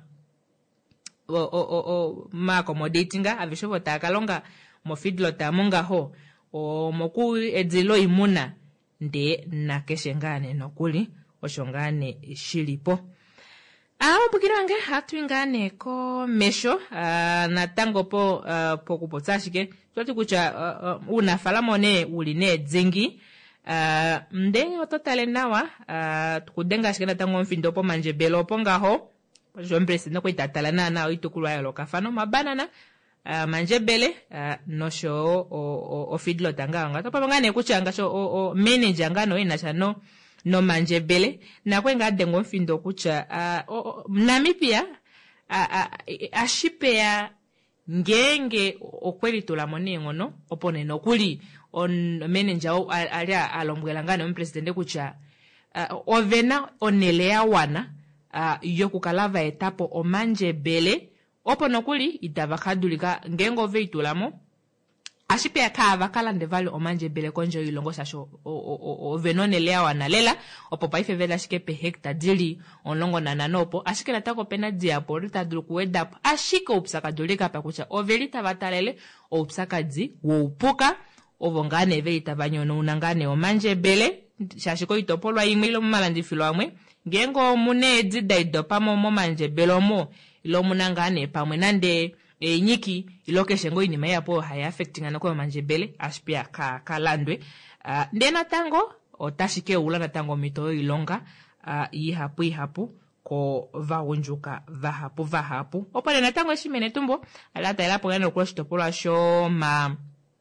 o o o, o ma accommodatinga avishovo takalonga mo feedlot amunga ho o moku edzilo imuna nde na keshengane nokuli oshongane shilipo aho bukirange hatuingane ko mesho uh, na tango po uh, po kupotsashike twati kucha uh, uh, una falamone uline dzengi uh, mde ototale nawa uh, tukudenga shikana tango mfindo po manjebelo pongaho jombrese no kwitatala na na itukulwa yalo kafano mabanana uh, manjebele uh, nosho o, o, o feedlot anga topa ngane kuchanga sho o, o manager ngano ina chano no manjebele na kwenga dengo mfindo kucha uh, o, o, Namibia uh, uh, ashipea ngenge okweli tulamone ngono opone no kuli on manager ali alombwela ngane mpresidente kucha uh, ovena onelea wana uh, yokukalava etapo omanje bele opo nokuli itavakadulika ngengo veitulamo ashipe akava kala ndevale omanje bele konjo ilongo sasho o o o venone lea wanalela opo paife vela shike pe hekta dili onlongo nananopo ashike natako pena diapo rita dulukuwedapo ashike upsaka dulika pa kucha overita vatalele o upsaka di wo upuka ovongane veita vanyono unangane omanje bele shashiko itopolwa imilo mumalandi filo amwe ngengo mune didaido pamo momanje belomo ilo munangane pamwe nande e nyiki iloke shengo inima yapo haya affecting anako manjebele ashpia ka kalandwe uh, ndena tango otashike ulana tango mito ilonga uh, ihapu ihapu ko vaunjuka vahapu vahapu opale na tango shimene tumbo alata elapo ngano kwa shitopola sho ma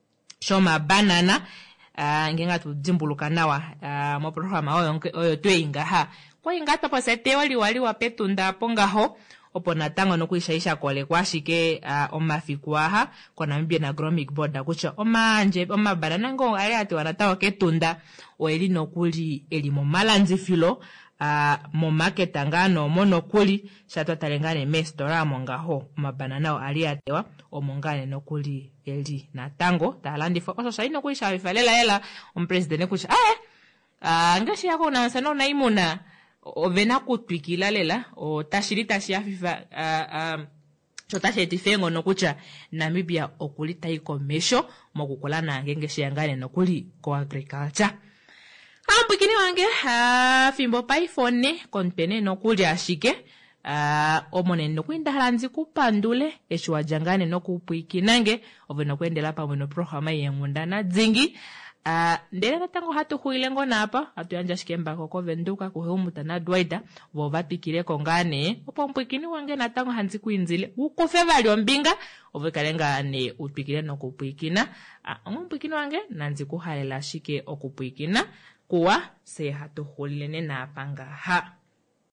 sho ma banana uh, ngenga tu jimbuluka nawa uh, mo programa oyo oyo tweinga ha kwa ingata pa sete wali wali wapetunda pongaho opo natango no kuishaisha kole kwa shike uh, omafikwaha kona mbie na agronomic board kucha omanje oma banana ngo ali ati wanatawa ketunda oeli no kuli eli mo malanzi filo uh, mo market ngano mono kuli shatwa talengane mestora mongaho oma banana ali atewa omongane no kuli eli natango talandi fo oso shaino kuisha bifalela ela om president kucha eh uh, ngashi yako na sana na imuna ovena kutwikila lela o tashiri tashi afifa uh, um chotashe tifengo nokucha Namibia okulita ikomesho mokukola na ngengeshe yangane nokuli ko agriculture ambikini wange uh, fimbo pa iphone kontene nokuli ashike uh, omone nokwinda halanzi kupandule eshwa jangane nokupwiki nange ovena kwendela pamwe no programa yengunda na dzingi Uh, ndele tango hatu huilengo napa hatu yanja shikemba koko venduka kuhumuta na dwaida vovatikile kongane opo mpwikini wange na tango hanzi kuinzile ukofe vali ombinga ovekalenga ne utwikile no kupwikina uh, mpwikini wange nanzi kuhalela shike okupwikina kuwa se hatu huilene na panga ha